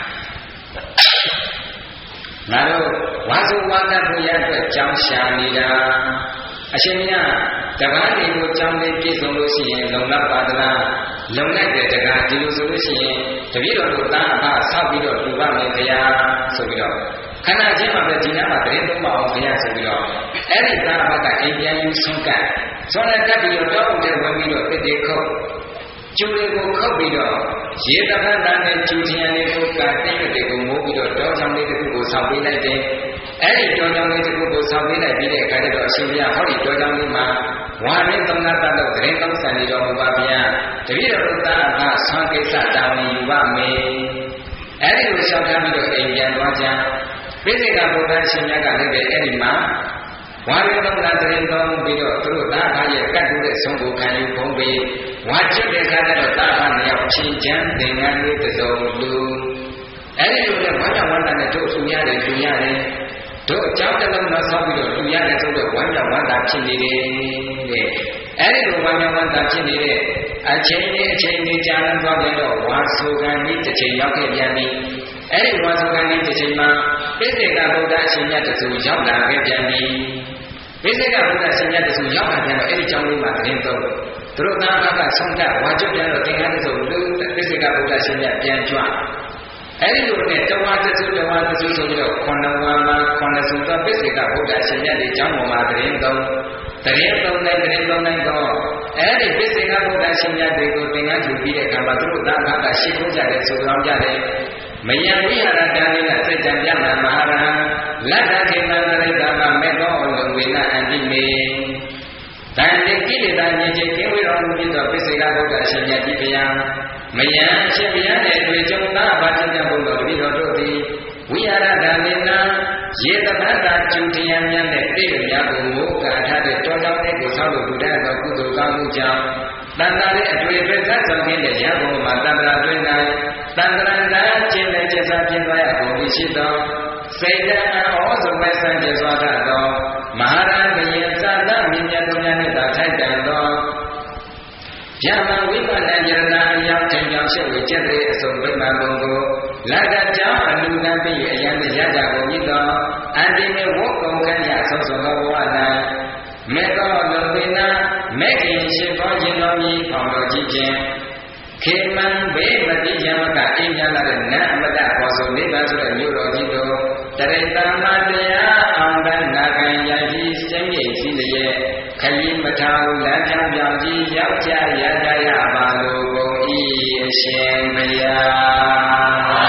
ငါတို့ဝါစုဝါကတ်ကိုရအတွက်ကြောင်းရှာနေတာအရှင်မြတ်တကားတွေကိုကြောင်းလေးပြည့်စုံလို့ရှိရင်လုံလောက်ပါသလားလုံလိုက်တဲ့တကားဒီလိုဆိုလို့ရှိရင်တပည့်တော်တို့သားအဖဆောက်ပြီးတော့တူပါမယ်ခင်ဗျာဆိုပြီးတော့ခဏချင်းမှပဲဒီနားမှာတရင်သုံးပါအောင်ခင်ဗျာဆိုပြီးတော့အဲ့ဒီသားအဖကအိမ်ပြန်ယူဆုံးကဆွမ်းလက်တက်ပြီးတော့တောင်းတဲ့ဝင်ပြီးတော့တစ်တေခုတ်ကျူတွေကိုခုတ်ပြီးတော့ရေတပန်းတန်းနဲ့ကျူချင်လေးကိုကတိတ်တွေကိုမိုးပြီးတော့တောချောင်းလေးတစ်ခုကိုဆောက်ပေးလိုက်တယ်အဲ့ဒီတောချောင်းလေးတစ်ခုကိုဆောက်ပေးလိုက်ပြီးတဲ့အခါကျတော့အရှင်ဘုရားဟောဒီတောချောင်းလေးမှာဝါရင်းသုံးနာတတ်လို့တရင်သုံးဆန်နေတော်မူပါဗျာတပည့်တော်တို့သားအဖဆွမ်းကိစ္စတာဝန်ယူပါမယ်အဲ့ဒီလိုရှောက်ထားပြီးတော့အိမ်ပြန်သွားကြပိစိကဗုဒ္ဓရှင်မြတ်ကလည်းပဲအဲ့ဒီမှာဝါရင်းသုံးနာတရင်သုံးပြီးတော့သူတို့သားအဖရဲ့ကတ်တူတဲ့ဆုံးကိုခံယူဖုံးပြီးဝါချစ်တဲ့ခါကျတော့သားအဖနှစ်ယောက်ချင်းချမ်းသင်္ကန်းလေးတစ်စုံလူအဲ့ဒီလိုနဲ့ဝါရဝန္တာနဲ့တို့သူရတယ်သူရတယ်တို့အကြောင်းတစ်လုံးတော့ဆောက်ပြီးတော့လူရတယ်ဆိုတော့ဝမ်းမြောက်ဝမ်းသာဖြစ်နေတယ်တဲ့အဲ့ဒီလိုဝမ်းမြောက်ဝမ်းသာဖြစ်နေတဲ့အချိန်လေးအချိန်လေးကြာလန်းသွားကြတော့ဝါဆိုကံကြီးတစ်ချိန်ရောက်ခဲ့ပြန်ပြီအဲ့ဒီဝါဆိုကံကြီးတစ်ချိန်မှာပိစိကဗုဒ္ဓအရှင်မြတ်တဆူရောက်လာခဲ့ပြန်ပြီပိစိကဗုဒ္ဓအရှင်မြတ်တဆူရောက်လာပြန်တော့အဲ့ဒီကြောင့်လေးမှာသတင်းသုံးသူတို့သားအဖကဆုံးကဝါကျွတ်ပြန်တော့သင်္ကန်းတစ်စုံလူပိစိကဗုဒ္ဓအရှင်မြတ်ပြန်ကြွအဲ့ဒီလိုနဲ့တဝါတစုတဝါတစုဆိုပြီးတော့ခုနှစ်ဝါမှာခုနှစ်စုသောပိစိကဗုဒ္ဓရှင်မြတ်ဒီကျောင်းပေါ်မှာတရင်သုံးတရင်သုံးနိုင်တရင်သုံးနိုင်တော့အဲ့ဒီပိစိကဗုဒ္ဓရှင်မြတ်တွေကိုသင်္ကန်းယူပြီးတဲ့အခါမှာသူတို့သားအဖကရှင်းဖို့ကြတယ်ဆိုကြောင်းကြတယ်မယံဝိဟာရတန်လေးကစိတ်တံပြမမဟာရဟံလတ္တခေနန္တရိတ္တမမေသောအလုံးဝိနအန္တိမေတန်တိကိလေသာညင်ချင်းကင်းဝေတော်မူပြီးတော့ပိစိကဗုဒ္ဓရှင်မြတ်ကြီးဗျာမယံရှင်ဗျာနဲ့တွေ့ကြုံသားဘာချင်းတဲ့ဘုရားတပည့်တော်တို့သည်ဝိဟာရဒာနေနာရေတပန်းတာကျူတရားများနဲ့တိတ်များကိုမိုးကာထားတဲ့တောတောင်းတဲ့ကိုဆောက်လို့ဒုဒ္ဒသောကုသိုလ်ကောင်းမှုကြောင့်တန်တာရဲ့အတွေ့အကြုံသက်ဆောင်ခြင်းနဲ့ရဟန်းဘုံမှာတန်တရာတွင်၌တန်တရန္တာကျင့်တဲ့ကျက်စားပြင်းသွားရကုန်ပြီရှိသောစိတ်တံဩဇုမဲ့စံကျေစွာတတ်သောမဟာရဘယင်သာသမြင့်မြတ်သောများနှင့်သာထိုက်တန်သောဗျာမဝိပဿနာဉာဏ်အယောက်ထင်ကြောင့်ရှက်ဝေချက်တဲ့အစုံဗိမာန်ဘုံကိုလက္ခဏာအလူကံပြည့်အယံရကြကုန်၏သောအန္တိမေဝတ်ကုန်ခန့်ရဆုံးဆုံးသောဘဝ၌မေသောလုံပိနာမေခင်ရှိသောခြင်းတော်မြည်ပေါင်းတော်ကြည့်ခြင်းခေမံဘေမတိယမကအိညာလာတဲ့နတ်အမတဘောဆိုနိဗ္ဗာန်ဆိုတဲ့မြို့တော်ကြီးတို့တရိတမတရားအောင်တနာခံရည်စင်းရိပ်စည်းလျက်ခရီးမထားဘူးလမ်းကြောင်းပြောင်းကြီးရောက်ကြရကြရပါလို့ဘုံဤအရှင်ဘုရား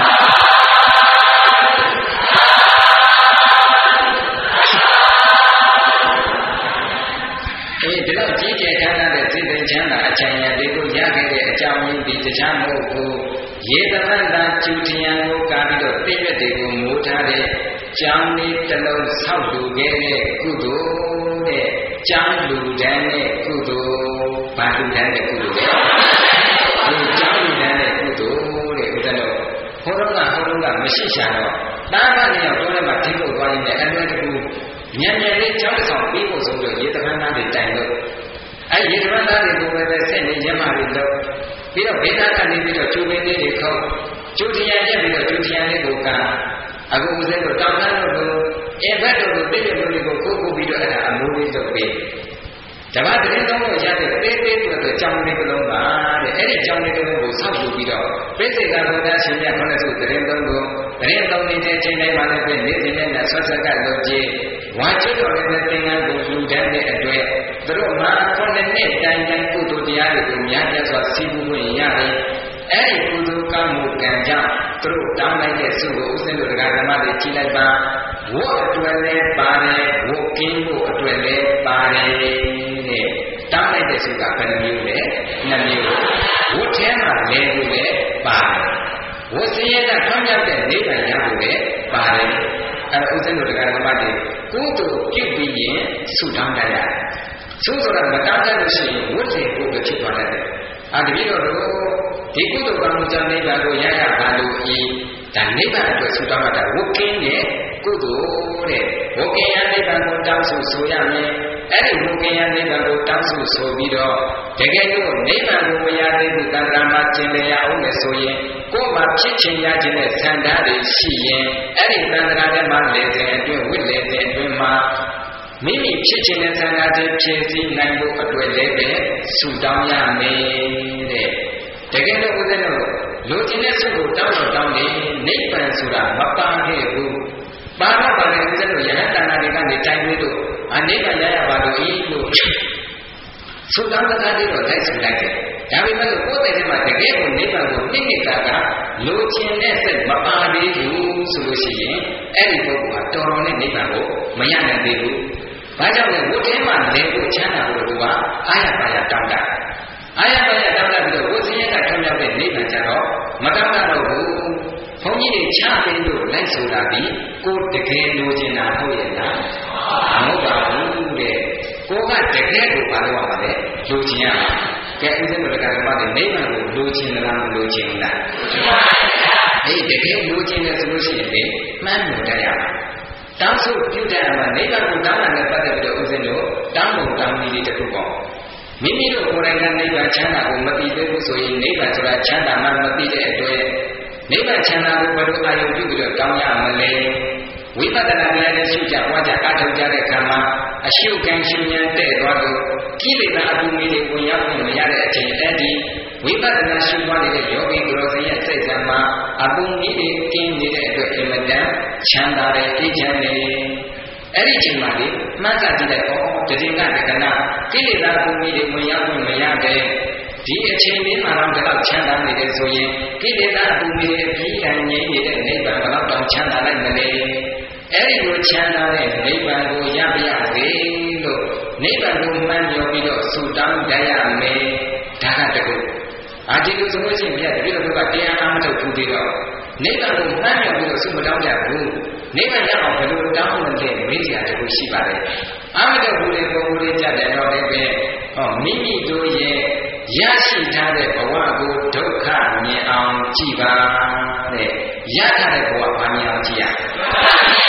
အေးဒီတော့ကြီးကျယ်ခမ်းနားတဲ့စိတ်သိချမ်းသာအချမ်းရလေးကိုရခဲ့တဲ့အကြောင်းရင်းဒီတခြားမဟုတ်ဘူးရေတမန်တာကျူထျံကိုကာပြီးတော့ပြည့်ရွက်တွေကိုမိုးထားတဲ့ကျောင်းလေးတစ်လုံးဆောက်လူခဲ့တဲ့ကုသိုလ်တဲ့ကျောင်းလူတန်းတဲ့ကုသိုလ်ဘာလူတန်းတဲ့ကုသိုလ်လဲဒီကျောင်းလူတန်းတဲ့ကုသိုလ်တဲ့ဥဒ္ဒလောဟောတော့ကဟောတော့ကမရှိရှာတော့တားကနေတော့တော့လည်းမထိဖို့သွားရင်လည်းအလွယ်တကူညံ့ညံ့လေးကျောင်းတစ်ဆောင်ပြီးဖို့ဆိုတော့ရေတမန်သားတွေတိုင်လို့အဲရေတမန်သားတွေကိုပဲဆက်နေရမှတွေတော့ပြီးတော့ဘေးသားကနေပြီးတော့ကျူပင်းလေးတွေခေါက်ကျူထျံရက်ပြီးတော့ကျူထျံလေးကိုကအခုဦးဇင်းတို့တောင်းတန်းတို့အေဘက်တို့ကိုတိတိတို့တွေကိုကိုကိုပြီးတော့အဲ့ဒါအမိုးလေးတော့ပေးဓမ္မတရင်သုံးလို့ရတဲ့သေးသေးဆိုတော့ကြောင်းလေးတစ်လုံးပါတဲ့အဲ့ဒီကြောင်းလေးတစ်လုံးကိုဆောက်ယူပြီးတော့ပိစိတ်ကဘုရားရှင်မြတ်ခေါင်းနဲ့ဆိုတရင်သုံးကိုတရင်သုံးနေတဲ့ချိန်တိုင်းမှာလည်းပဲနေ့စဉ်နဲ့ဆွတ်ဆက်ကလုပ်ကြည့်ဝါချစ်တော်တဲ့သင်္ကန်းကိုလူတန်းတဲ့အတွက်သူတို့မှာခုနှစ်နှစ်တိုင်တိုင်ကုသိုလ်တရားတွေကိုများပြားစွာစီးပူးခွင့်ရတယ်အဲ့ဒီကုသိုလ်ကောင်းမှုကံကြောင့်သူတို့တောင်းလိုက်တဲ့ဆုကိုဥစဉ်တို့တရားဓမ္မတွေကြည်လိုက်ပါဝတ်အတွက်လည်းပါတယ်ဝတ်ကင်းဖို့အတွက်လည်းပါတယ်တဲ့တောင်းလိုက်တဲ့ဆုကဘယ်နှမျိုးလဲနှစ်မျိုးဝတ်ထဲမှာလဲလို့လည်းပါတယ်ဝတ်စင်းရတဲ့ထွန်းမြောက်တဲ့နိဗ္ဗာန်ရဖို့လည်းပါတယ်အဲ့ဒါဥစဉ်တို့တရားဓမ္မတွေကုသိုလ်ပြုပြီးရင်ဆုတောင်းတတ်ရတယ်ဆုဆိုတာမတောင်းတတ်လို့ရှိရင်ဝတ်စေဖို့ပဲဖြစ်သွားတယ်အာတပည့်တော်တို့ဒီကုသိုလ်ကောင်းမှုကြောင့်နိဗ္ဗာန်ကိုရရပါလို့ဤဒါနိဗ္ဗာန်အတွက်ဆုတောင်းတာဝုကင်းရဲ့ကုသိုလ်တဲ့ဝုကင်းရနိဗ္ဗာန်ကိုတောင်းဆိုဆိုရမယ်အဲ့ဒီဝုကင်းရနိဗ္ဗာန်ကိုတောင်းဆိုဆိုပြီးတော့တကယ်လို့နိဗ္ဗာန်ကိုမရသေးဘူးတဏ္ဍာမှာကျင်လျက်အောင်လဲဆိုရင်ကိုယ်မှာဖြစ်ချင်ရခြင်းနဲ့ဆန္ဒတွေရှိရင်အဲ့ဒီတဏ္ဍာထဲမှာလေတဲ့အတွင်းဝိလေတဲ့အတွင်းမှာမိမိဖြစ်ခြင်းနဲ့ဆန္ဒတွေဖြည့်ဆည်းနိုင်ဖို့အတွက်လည်းပဲဆုတောင်းရမယ်တဲ့တကယ်လို့ဦးဇင်းတို့လူကျင်တဲ့ဆုကိုတောင်းတော့တောင်းတယ်နိဗ္ဗာန်ဆိုတာမပါခဲ့ဘူးပါတော့ပါလေဦးဇင်းတို့ယဟန်တဏ္ဍာတွေကနေတိုင်ပြီးတော့အနိဗ္ဗာန်ရရပါလို့ဤလို့ဆုတောင်းတဲ့အခါတွေတော့လိုက်ဆုလိုက်တယ်ဒါပေမဲ့ကိုယ်တည်းမှာတကယ်ကိုနိဗ္ဗာန်ကိုသိနေတာကလူကျင်တဲ့စိတ်မပါသေးဘူးဆိုလို့ရှိရင်အဲ့ဒီပုဂ္ဂိုလ်ဟာတော်တော်နဲ့နိဗ္ဗာန်ကိုမရနိုင်သေးဘူးဘာကြောင့်လဲဝတ်ထဲမှာလဲဖို့ချမ်းသာဖို့သူကအာရပါရတောင်းတာအာရပါရတောင်းတာပြီးတော့ဝတ်စင်းရကထွံ့မြောက်တဲ့နိဗ္ဗာန်ကြတော့မတောင်းတတော့ဘူးဘုန်းကြီးတွေချပေးလို့လိုက်ဆိုတာပြီးကိုတကယ်လိုချင်တာဟုတ်ရဲ့လားမဟုတ်ပါဘူးတဲ့ကိုကတကယ်ကိုပါလို့ပါလေလိုချင်ရမှာကဲဥစဉ်တို့ကဓမ္မတွေနိဗ္ဗာန်ကိုလိုချင်လားမလိုချင်ဘူးလားအေးတကယ်လိုချင်တယ်ဆိုလို့ရှိရင်လေမှန်းလို့တတ်ရမှာတောင်းဆိုပြုတဲ့အခါနိဗ္ဗာန်ကိုတောင်းတာနဲ့ပတ်သက်ပြီးတော့ဥစဉ်တို့တောင်းဖို့တောင်းနည်းလေးတစ်ခုပေါ့မိမိတို့ကိုယ်တိုင်ကနိဗ္ဗာန်ချမ်းသာကိုမသိသေးဘူးဆိုရင်နိဗ္ဗာန်ဆိုတာချမ်းသာမှမသိတဲ့အတွက်နိဗ္ဗာန်ချမ်းသာကိုဘယ်လိုအာရုံပြုပြီးတော့တောင်းရမလဲဝိပဿနာဉာဏ်နဲ့ရှုကြပွားကြအထောက်ကြတဲ့အခါမှာအရှုခံရှုဉာဏ်တဲ့သွားလို့ကိလေသာအပူမီတွေဝင်ရောက်မရတဲ့အချိန်အဲ့ဒီဝိပဿနာရှုပွားနေတဲ့ယောဂီကိုယ်တော်စင်ရဲ့စိတ်ဓာတ်မှာအပူမီတွေကင်းနေတဲ့အတွက်အင်မတန်ချမ်းသာတဲ့အေးချမ်းတဲ့အဲ့ဒီအချိန်မှာလေမှတ်ကြည့်လိုက်တော့တတိကတက္ကနာကိလေသာအပူမီတွေဝင်ရောက်မရတဲ့ဒီအချိန်လေးမှာတော့တော့ချမ်းသာနေတယ်ဆိုရင်ကိလေသာအပူမီတွေပြီးတိုင်းငြိမ်းနေတဲ့နိဗ္ဗာန်ကတော့တောင်ချမ်းသာလိုက်မလဲအဲ့ဒီလိုချမ်းသာတဲ့နိဗ္ဗာန်ကိုရပါရစေလို့နိဗ္ဗာန်ကိုမှန်းပြောပြီးတော့ဆုတောင်းကြရမယ်ဒါကတကူအာဒီလိုဆိုလို့ရှိရင်ပြတပည့်တော်ကတရားအားမထုတ်ဘူးပြီးတော့နိဗ္ဗာန်ကိုမှန်းပြောပြီးတော့ဆုမတောင်းကြဘူးနိဗ္ဗာန်ရအောင်ဘယ်လိုတောင်းမလဲမေးကြတကူရှိပါတယ်အားမထုတ်ဘူးလေပုံဘူးလေးကြတယ်တော့လည်းပဲဟောမိမိတို့ရဲ့ရရှိထားတဲ့ဘဝကိုဒုက္ခမြင်အောင်ကြည်ပါတဲ့ရထားတဲ့ဘဝဘာမြင်အောင်ကြည်ရ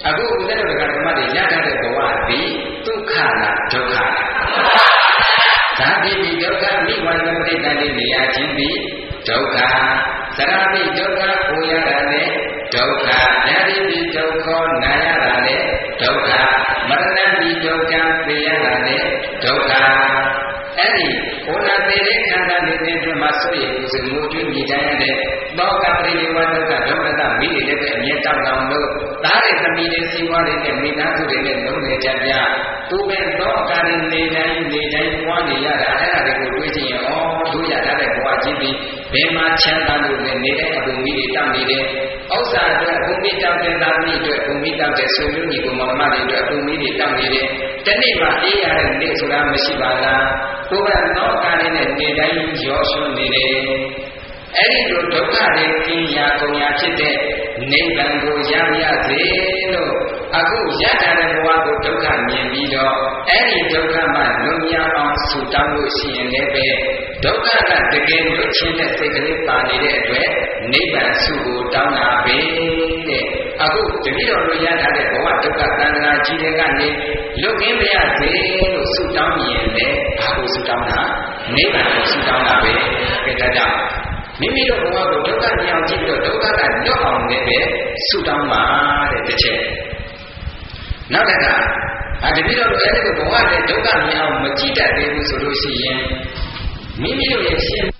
အခုဦးဇင်းတို့ကဓမ္မတွေရထားတဲ့ဘဝဒီဒုက္ခလားဒုက္ခလားဓာတိပိဒုက္ခမိဝန္တပဋိသန္တိနေရာချင်းသည်ဒုက္ခသရတိဒုက္ခကိုရတာလေဒုက္ခဓာတိပိဒုက္ခနာရတာလေဒုက္ခမရဏပိဒုက္ခသိရတာလေဒုက္ခအဲ့ဒီဘုရားသေးတဲ့ခန္ဓာတွေနဲ့ဒီမှာဆိုရင်ဒီလိုကျွမြည်တိုင်းရတဲ့တောကပရိနိဗ္ဗာန်ဒုက္ခဒုက္ခသမိတွေလည်းအမြဲတောင်းတောင်းလို့သားတဲ့သမီးတွေစီဝါတွေနဲ့မိသားစုတွေနဲ့လုံးနေကြပြသူပဲတောကရင်းနေတိုင်းနေတိုင်းပွားနေရတာအဲ့ဒါတွေကိုတွေးကြည့်ရင်ဩတို့ရထားတဲ့ဘဝကြီးပြီးဘယ်မှာချမ်းသာလို့လဲနေတဲ့အပုံကြီးတွေတောင်းနေတယ်ဥစ္စာအတွက်ဘုံမိတောင်းတဲ့သားသမီးအတွက်ဘုံမိတောင်းတဲ့ဆွေမျိုးညီကိုမောင်မတွေအတွက်ဘုံမိတွေတောင်းနေတယ်တနေ့မှအေးရတဲ့နေ့ဆိုတာမရှိပါလားကိုယ်ကတော့ကာရင်းနဲ့နေတိုင်းရောဆွနေတယ်အဲ့ဒီလိုဒုက္ခတွေကင်းရာကုန်ရာဖြစ်တဲ့နိဗ္ဗာန်ကိုရရစေလို့အခုရထားတဲ့ဘဝကိုဒုက္ခမြင်ပြီးတော့အဲ့ဒီဒုက္ခမှလွန်မြောက်အောင်ဆူတောင်းလို့ရှိရင်လည်းပဲဒုက္ခကတကယ်လွတ်ချင်းတဲ့စိတ်ကလေးပါနေတဲ့အတွက်နိဗ္ဗာန်ဆုကိုတောင်းတာပဲတဲ့အခုတတိယလိုရထားတဲ့ဘဝဒုက္ခသန္တာကြီးတွေကနေလွတ်ကင်းမရစေလို့ဆူတောင်းရင်လည်းဘာကိုဆူတောင်းတာနိဗ္ဗာန်ကိုဆူတောင်းတာပဲကဲဒါကြောင့်မိမိတို့ဘဝကိုဒုက္ခညောင်ကြည့်ပြီးတော့ဒုက္ခကလွတ်အောင်လည်းပဲဆူတောင်းပါတဲ့တစ်ချက်နောက်တစ်ခါအတတိတော်တို့အဲ့ဒီဘဝနဲ့ဒုက္ခမြင်အောင်မကြည့်တတ်သေးဘူးဆိုလို့ရှိရင်မိမိတို့ရဲ့ရှင်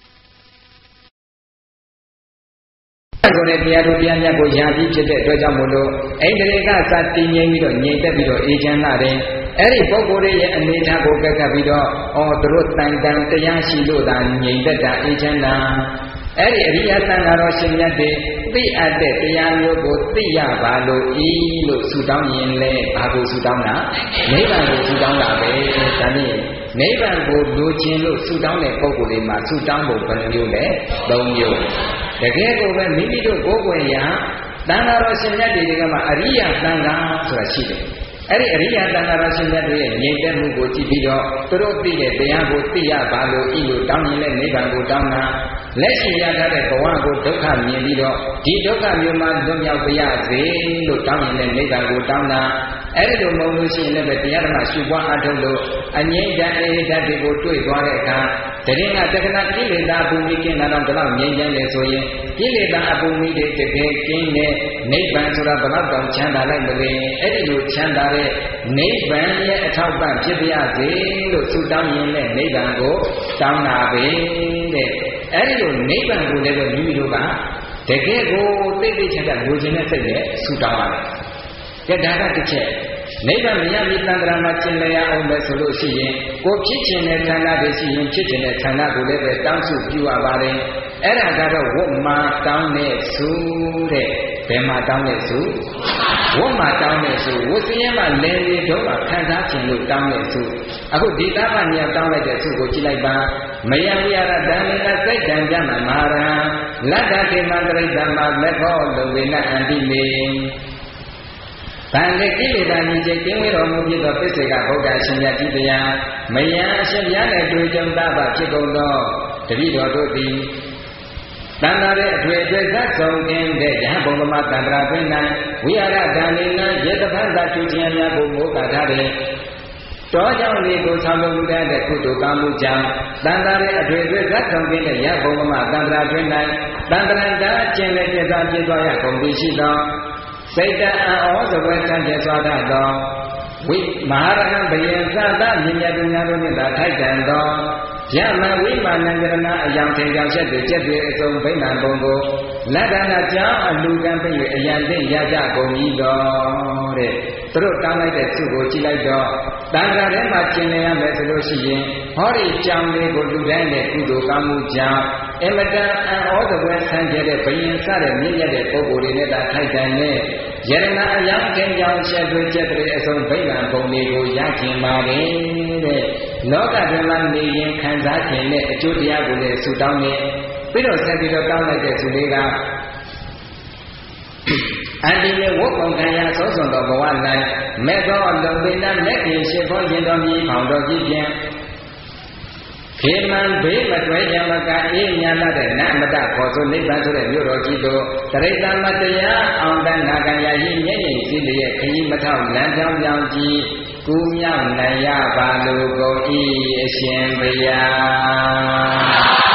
ကိုယ်နဲ့တရားတို့တရားမြတ်ကိုယာပြီးဖြစ်တဲ့အတွက်ကြောင့်မို့လို့အိန္ဒြေကစတင်ငြိမ်းပြီးတော့ငြိမ်သက်ပြီးတော့အေးချမ်းလာတယ်အဲ့ဒီပုဂ္ဂိုလ်ရဲ့အနေထားကိုကက်ကပ်ပြီးတော့အော်သူတို့တန်တန်တရားရှိလို့သာငြိမ်သက်တာအေးချမ်းတာအဲ့ဒီအရိယသံဃာတော်ရှင်မြတ်တွေသိအပ်တဲ့တရားမျိုးကိုသိရပါလို့ဤလို့ဆုတောင်းရင်လေဘာကိုဆုတောင်းတာနိဗ္ဗာန်ကိုဆုတောင်းတာပဲဒါနဲ့နိဗ္ဗာန်ကိုလိုချင်လို့ဆုတောင်းတဲ့ပုဂ္ဂိုလ်တွေမှာဆုတောင်းဖို့ဘယ်လိုမျိုးလဲသုံးမျိုးတကယ်ကိုပဲမိမိတို့ကိုယ်ကိုယ်ရာသံဃာတော်ရှင်မြတ်တွေကမှအရိယသံဃာဆိုတာရှိတယ်အဲ့ဒီအရိယသံဃာတော်ရှင်မြတ်တွေရဲ့ငြိမ်သက်မှုကိုကြည့်ပြီးတော့သူတို့သိတဲ့တရားကိုသိရပါလို့ဤလိုတောင်းရင်လည်းနိဗ္ဗာန်ကိုတောင်းတာလက်ရှိရထားတဲ့ဘဝကိုဒုက္ခမြင်ပြီးတော့ဒီဒုက္ခမျိုးမှလွတ်မြောက်ပါရစေလို့တောင်းရင်လည်းနိဗ္ဗာန်ကိုတောင်းတာအဲ့ဒီလိုမဟုတ်လို့ရှိရင်လည်းတရားဓမ္မရှုပွားအထုတ်လို့အငြိမ့်တဲ့အေဓာတ်တွေကိုတွေ့သွားတဲ့အခါတရင်ကတက္ကနာကိလေသာအပူမိကင်းတာတော့ဘယ်တော့ငြိမ့်ချမ်းလဲဆိုရင်ကိလေသာအပူမိတွေတကယ်ကင်းတဲ့နိဗ္ဗာန်ဆိုတာဘယ်တော့တောင်ချမ်းသာလိုက်မလဲအဲ့ဒီလိုချမ်းသာတဲ့နိဗ္ဗာန်ရဲ့အထောက်ပံ့ဖြစ်ပါရစေလို့ဆုတောင်းရင်လည်းနိဗ္ဗာန်ကိုတောင်းတာပဲတဲ့အဲ့ဒီလိုနိဗ္ဗာန်ကိုလည်းမိမိတို့ကတကယ်ကိုသိသိချာချာလိုချင်တဲ့စိတ်နဲ့ဆုတောင်းရတယ်ကဲဒါကတစ်ချက်နိဗ္ဗာန်မြတ်ပြီးသံဃာမှာကျင်လည်ရအောင်ပဲဆိုလို့ရှိရင်ကိုဖြစ်ခြင်းတဲ့ဌာနတွေရှိရင်ဖြစ်ခြင်းတဲ့ဌာနကိုလည်းပဲတောင်းစုပြုရပါတယ်အဲ့ဒါကတော့ဝတ်မှာတောင်းတဲ့ဆုတဲ့ဘယ်မှာတောင်းတဲ့ဆုဝတ်မှာတောင်းတဲ့ဆုဝတ်စင်းမှာလဲလေတော့မှခံစားခြင်းလို့တောင်းတဲ့ဆုအခုဒီသားမမြတ်တောင်းလိုက်တဲ့ဆုကိုကြည့်လိုက်ပါမယံဝိရဒံမေနစိတ်တံကြမမဟာရံလတ္တကေမန္တရိတ္တမလက်ခောလုံဝေနအန္တိမေတန်လေကိလေသာမြင့်ကျင်းဝေတော်မူပြီးသောပစ္စေကဗုဒ္ဓရှင်မြတ်ကြီးတရားမယံအရှင်မြတ်နဲ့တွေ့ကြုံတာပါဖြစ်ကုန်သောတပည့်တော်တို့သည်တန်တာရဲ့အထွေထွေဇတ်ဆုံးခြင်းတဲ့ယဟဘုံမတန္တရာတွင်၌ဝိဟာရဒံနေနရေတပန်းသာကျူခြင်းများကိုမိုးကာထားတဲ့တောကြောင့်လေးကိုဆောင်လုပ်တဲ့ကုသိုလ်ကောင်းမှုကြောင့်တန်တာရဲ့အထွေထွေဇတ်ဆုံးခြင်းတဲ့ယဟဘုံမတန္တရာတွင်၌တန်တရံတာအကျင့်နဲ့ပြသပြသွားရကုန်ပြီရှိသောစိတ်တအံဩဇဝေဆန့်ကျင်စွာသောဝိမဟာရဟံဘယင်သတမြင်မြတ်သူများတို့နှင့်သာထိုက်တန်သောယမဝိမာနံကရဏအယောင်ထေကြောင့်ချက်တွေချက်တွေအစုံဗိမာန်ပုံကိုလက်ဒနာကြောင့်အလူကံပြည့်အယံသိရကြကုန်၏တော်တဲ့သူတို့တောင်းလိုက်တဲ့စုကိုကြည့်လိုက်တော့တန်ခါထဲမှာကျင်လည်ရမယ်ဆိုလို့ရှိရင်ဟောဒီကြောင်လေးကိုလူတိုင်းနဲ့ကုသိုလ်ကောင်းမှုကြောင့်အမတန်အဩဇဝဲဆန်းကျဲတဲ့ဘယင်စတဲ့မြင့်မြတ်တဲ့ပုဂ္ဂိုလ်တွေနဲ့သာထိုက်တန်တဲ့ယရဏအယောင်ကင်းကြောင့်ချက်တွေချက်တွေအစုံဗိမာန်ပုံတွေကိုရခင်ပါတယ်တဲ့လောကဓမ္မနေရင်ခံစားခြင်းနဲ့အကျိုးတရားကိုလည်းဆုတောင်းနေပြီးတော့ဆက်ပြီးတော့တောင်းလိုက်တဲ့သူလေးကအန္တိမေဝတ်ပုံခံရသောဆုံးသောဘဝ၌မဲ့သောလုံပိနမဲ့ခင်ရှိဖို့ရင်တော်မြည်ပေါတော်ကြည့်ဖြင့်ခေမံဘေးမတွဲကြမကအေးညာလာတဲ့နတ်မတခေါ်ဆိုနိဗ္ဗာန်ဆိုတဲ့မြို့တော်ကြီးတို့တရိတမတရားအောင်တန်နာကံရည်မျက်ရည်စည်းလျက်ခရီးမထောက်လမ်းကြောင်းကြောင်းကြီးကူးမြောက်နိုင်ရပါလိုကုန်ဤအရှင်ဘုရား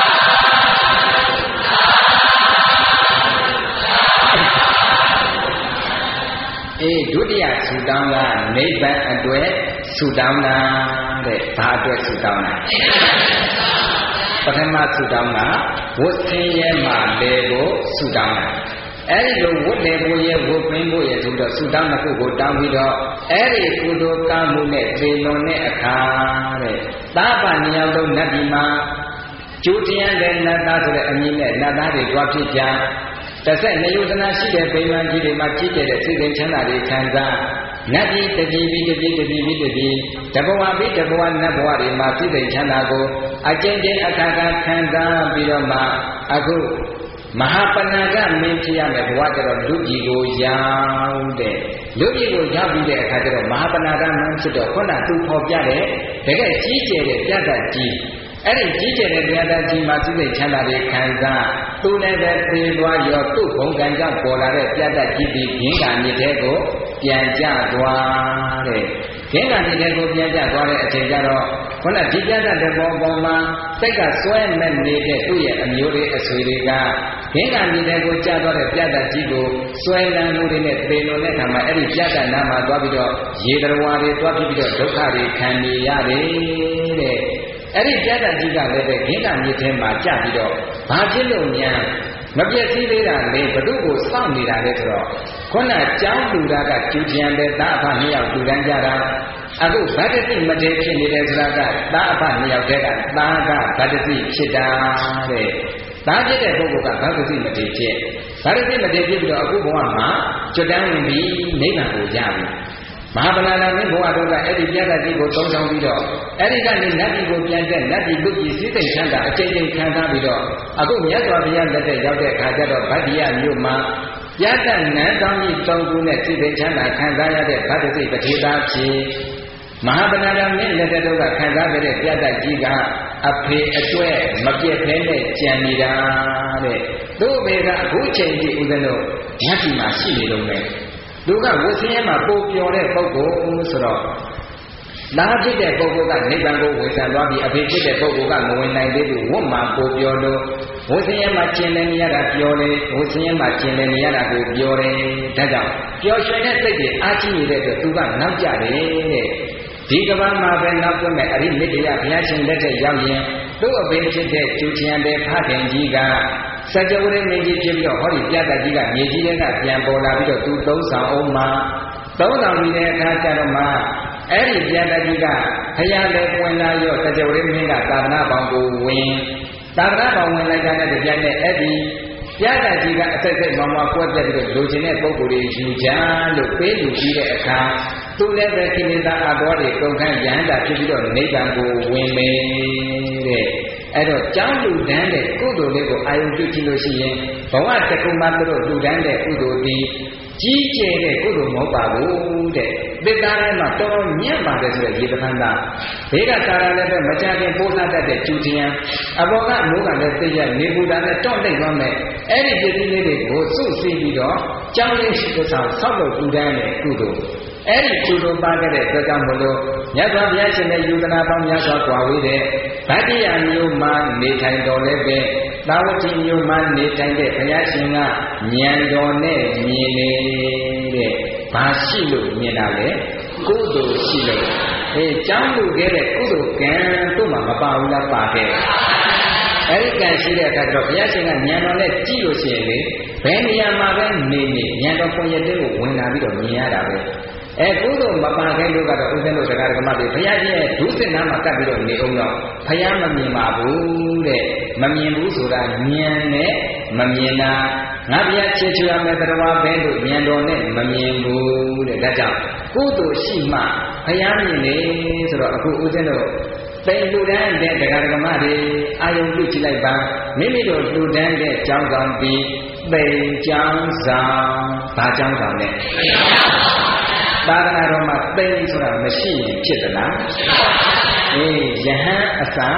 အေးဒုတိယဆုတောင်းကနိဗ္ဗာန်အတွက်ဆုတောင်းတာတဲ့ဘာအတွက်ဆုတောင်းတာပထမဆုတောင်းကဝတ်ဆင်းရဲမှလေကိုဆုတောင်းတာအဲ့ဒီလိုဝတ်လေကိုရဲ့ဝတ်ပင်းဖို့ရဲ့ဆိုတော့ဆုတောင်းတစ်ခုကိုတောင်းပြီးတော့အဲ့ဒီကုသိုလ်ကောင်းမှုနဲ့သေလွန်တဲ့အခါတဲ့သာပဏိယောလုံးနတ်ဒီမှာကျိုးတရားတဲ့နတ်သားဆိုတဲ့အမည်နဲ့နတ်သားတွေကြွားဖြစ်ကြတစ်ဆက်နေယုဒနာရှိတဲ့ဗိမာန်ကြီးတွေမှာကြီးကျယ်တဲ့စိတ်သိချမ်းသာတွေခံစားနတ်ကြီးတပြည်ပြီးတပြည်တပြည်ပြီးတပြည်တဘဝပြီးတဘဝနတ်ဘဝတွေမှာစိတ်သိချမ်းသာကိုအကျဉ်းချင်းအခါခါခံစားပြီးတော့မှအခုမဟာပဏာကမင်းဖြစ်ရမယ်ဘဝကျတော့လူကြီးကိုရောက်တဲ့လူကြီးကိုရောက်ပြီးတဲ့အခါကျတော့မဟာပဏာကမင်းဖြစ်တော့ခုနကသူဖော်ပြတဲ့တကယ်ကြီးကျယ်တဲ့ပြတ်တတ်ကြီးအဲ့ဒီကြီးကျယ်တဲ့တရားတော်ကြီးမှာစိတ်ချမ်းသာတွေခံစားသူလည်းပဲပြေးသွားရောသူ့ဘုံကံကြောင့်ပေါ်လာတဲ့ပြတ်တတ်ကြီးပြီးဂင်းကံမြစ်တဲ့ကိုပြန်ကြသွားတဲ့ဂင်းကံမြစ်တဲ့ကိုပြန်ကြသွားတဲ့အချိန်ကျတော့ခုနဒီပြတ်တတ်တဲ့ဘောပေါ်မှာစိတ်ကစွဲမဲ့နေတဲ့သူ့ရဲ့အမျိုးတွေအဆွေတွေကဂင်းကံမြစ်တဲ့ကိုကြာသွားတဲ့ပြတ်တတ်ကြီးကိုစွဲလန်းမှုတွေနဲ့သေလွန်တဲ့အခါမှာအဲ့ဒီပြတ်တတ်နာမှာသွားပြီးတော့ရေတရဝါတွေသွားပြီးတော့ဒုက္ခတွေခံနေရတယ်တဲ့အဲ့ဒီပြတ်တတ်ကြီးကလည်းပဲဂင်းကံမြစ်ထဲမှာကြာပြီးတော့ဘာဖြစ်လို့များမပြည့်စည်သေးတာလေဘု து ကိုစောင့်နေတာလေဆိုတော့ခုနကြောင်းလူသားကကျူချင်တဲ့သားအဖနှစ်ယောက်လူတန်းကြတာအခုဗတ္တတိမတေဖြစ်နေတဲ့ဆိုတာကသားအဖနှစ်ယောက်တည်းကသားကဗတ္တတိဖြစ်တာတဲ့သားဖြစ်တဲ့ပုဂ္ဂိုလ်ကဗတ္တတိမတေဖြစ်ဗတ္တတိမတေဖြစ်ပြီးတော့အခုဘဝမှာကျွတ်တန်းဝင်ပြီးနိဗ္ဗာန်ကိုရပြီမဟာပဏာနာမင်းဘဝတို့ကအဲ့ဒီပြတ်တတ်ကြီးကိုသုံးဆောင်ပြီးတော့အဲ့ဒီကနေနတ်ပြည်ကိုပြန်တဲ့နတ်ပြည်လူကြီးစိတ်သိချမ်းသာအကျဉ်းချင်းခံစားပြီးတော့အခုမြတ်စွာဘုရားလက်ထက်ရောက်တဲ့အခါကျတော့ဗတ္တိယမြို့မှာပြတ်တတ်နန်းကောင်းကြီးသုံးခုနဲ့စိတ်သိချမ်းသာခံစားရတဲ့ဗတ္တစိပတိသားဖြစ်မဟာပဏာနာမင်းလက်ထက်တို့ကခံစားခဲ့တဲ့ပြတ်တတ်ကြီးကအဖေအတွဲမပြည့်ဖဲနဲ့ကြံနေတာတဲ့သူ့ဘေကအခုချိန်ကြီးဦးဇင်းတို့ဓာတ်ကြီးမှာရှိနေလို့ပဲလူကဝဆင်းရဲမှာပိုပျော်တဲ့ပုဂ္ဂိုလ်ဆိုတော့သားဖြစ်တဲ့ပုဂ္ဂိုလ်ကနိဗ္ဗာန်ကိုဝင်စားသွားပြီးအဖေဖြစ်တဲ့ပုဂ္ဂိုလ်ကမဝင်နိုင်သေးဘူးဝတ်မှာပိုပျော်လို့ဝဆင်းရဲမှာကျင်လည်နေရတာပျော်တယ်ဝဆင်းရဲမှာကျင်လည်နေရတာကိုပျော်တယ်ဒါကြောင့်ပျော်ရွှင်တဲ့စိတ်တွေအားကြီးနေတဲ့အတွက်သူကနောက်ကျတယ်တဲ့ဒီကမ္ဘာမှာပဲနောက်တွန်းမဲ့အရိမိတ္တယဘုရားရှင်လက်ထက်ရောက်ရင်သူ့အဖေဖြစ်တဲ့ကျူချင်တဲ့ဖခင်ကြီးကစကြဝဠာမင်းကြီးဖြစ်ပြီးတော့ဟောဒီပြတ်တတ်ကြီးကမြေကြီးထဲကပြန်ပေါ်လာပြီးတော့သူသုံးဆောင်အောင်မှာသုံးဆောင်ပြီးတဲ့အခါကျတော့မှအဲ့ဒီပြတ်တတ်ကြီးကဘုရားလည်းဝင်လာရောစကြဝဠာမင်းကသာသနာပေါင်းကိုဝင်သာသနာပေါင်းဝင်လိုက်တဲ့တပြိုင်နက်အဲ့ဒီပြတ်တတ်ကြီးကအစိတ်စိတ်မောင်မောင်ကွက်ပြက်ပြီးတော့လူချင်းတဲ့ပုံကိုယ်တွေယူကြလို့ပေးလူပြီးတဲ့အခါသူလည်းပဲကိလေသာအတော်တွေကုန်ခန်းရဟန္တာဖြစ်ပြီးတော့နိဗ္ဗာန်ကိုဝင်မယ်တဲ့အဲ့တော့ကြောင်းလူတန်းတဲ့ကုသိုလ်လေးကိုအာယုပြုကြည့်လို့ရှိရင်ဘဝတစ်ခုမှတို့လူတန်းတဲ့ကုသိုလ်ဒီကြီးကျယ်တဲ့ကုသိုလ်မဟုတ်ပါဘူးတဲ့သစ္စာထဲမှာတော်တော်မြတ်ပါတယ်ဆိုတဲ့ရေပခန္ဓာဘေးကသာရလည်းပဲမကြခင်ပိုးစားတတ်တဲ့ကျူထျံအဘောကမိုးကလည်းသိရနေဘူးတာနဲ့တောင့်တိတ်သွားမယ်အဲ့ဒီပစ္စည်းလေးတွေကိုစုစည်းပြီးတော့ကြောင်းလေးရှိတဲ့ဆောင်ဆောက်လို့လူတန်းတဲ့ကုသိုလ်အဲ့ဒီကုသိုလ်ပါခဲ့တဲ့အတွက်ကြောင့်မလို့မြတ်စွာဘုရားရှင်ရဲ့ယူသနာပေါင်းများစွာကွာဝေးတဲ့ဗတ္တိယမျိုးမှာနေထိုင်တော်လည်းပဲသာဝတိမျိုးမှာနေထိုင်တဲ့ဘုရားရှင်ကဉာဏ်တော်နဲ့မြင်နေတဲ့ဘာရှိလို့မြင်တာလဲကုသိုလ်ရှိလို့အေးကြောင်းလူခဲ့တဲ့ကုသိုလ်ကံတို့မှမပါဘူးလားပါခဲ့အဲ့ဒီကံရှိတဲ့အခါကျတော့ဘုရားရှင်ကဉာဏ်တော်နဲ့ကြည့်လို့ရှိရင်လေဘယ်နေရာမှာပဲနေနေဉာဏ်တော်ပုံရတဲ့ကိုဝင်လာပြီးတော့မြင်ရတာပဲအဲကုသိုလ်မပါခဲ့လို့ကတော့ဦးဇင်းတို့တရားဓမ္မတွေဘုရားကြီးရဲ့ဒုစင်နာမှာကပ်ပြီးတော့နေအောင်တော့ဘုရားမမြင်ပါဘူးတဲ့မမြင်ဘူးဆိုတာဉာဏ်နဲ့မမြင်တာငါဘုရားချေချွေရမယ်တရားပဲလို့ဉာဏ်တော်နဲ့မမြင်ဘူးတဲ့ဒါကြောင့်ကုသိုလ်ရှိမှဘုရားမြင်နေဆိုတော့အခုဦးဇင်းတို့တိမ်လူတန်းတဲ့တရားဓမ္မတွေအာယုံပြုကြည့်လိုက်ပါမိမိတို့လူတန်းတဲ့ကြောင်းဆောင်ပြီးတိမ်ကြောင်းဆောင်ဘာကြောင်းဆောင်လဲသာသနာတော်မှာသိဆိုတာမရှိရင်ဖြစ်သလားအေးယဟန်အစာ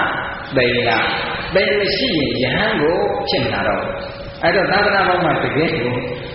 ပိန်လားပိန်မရှိရင်ယဟန်ကိုဖြစ်မလာတော့အဲ့တော့သာသနာ့ဘောမှာတကယ်ကို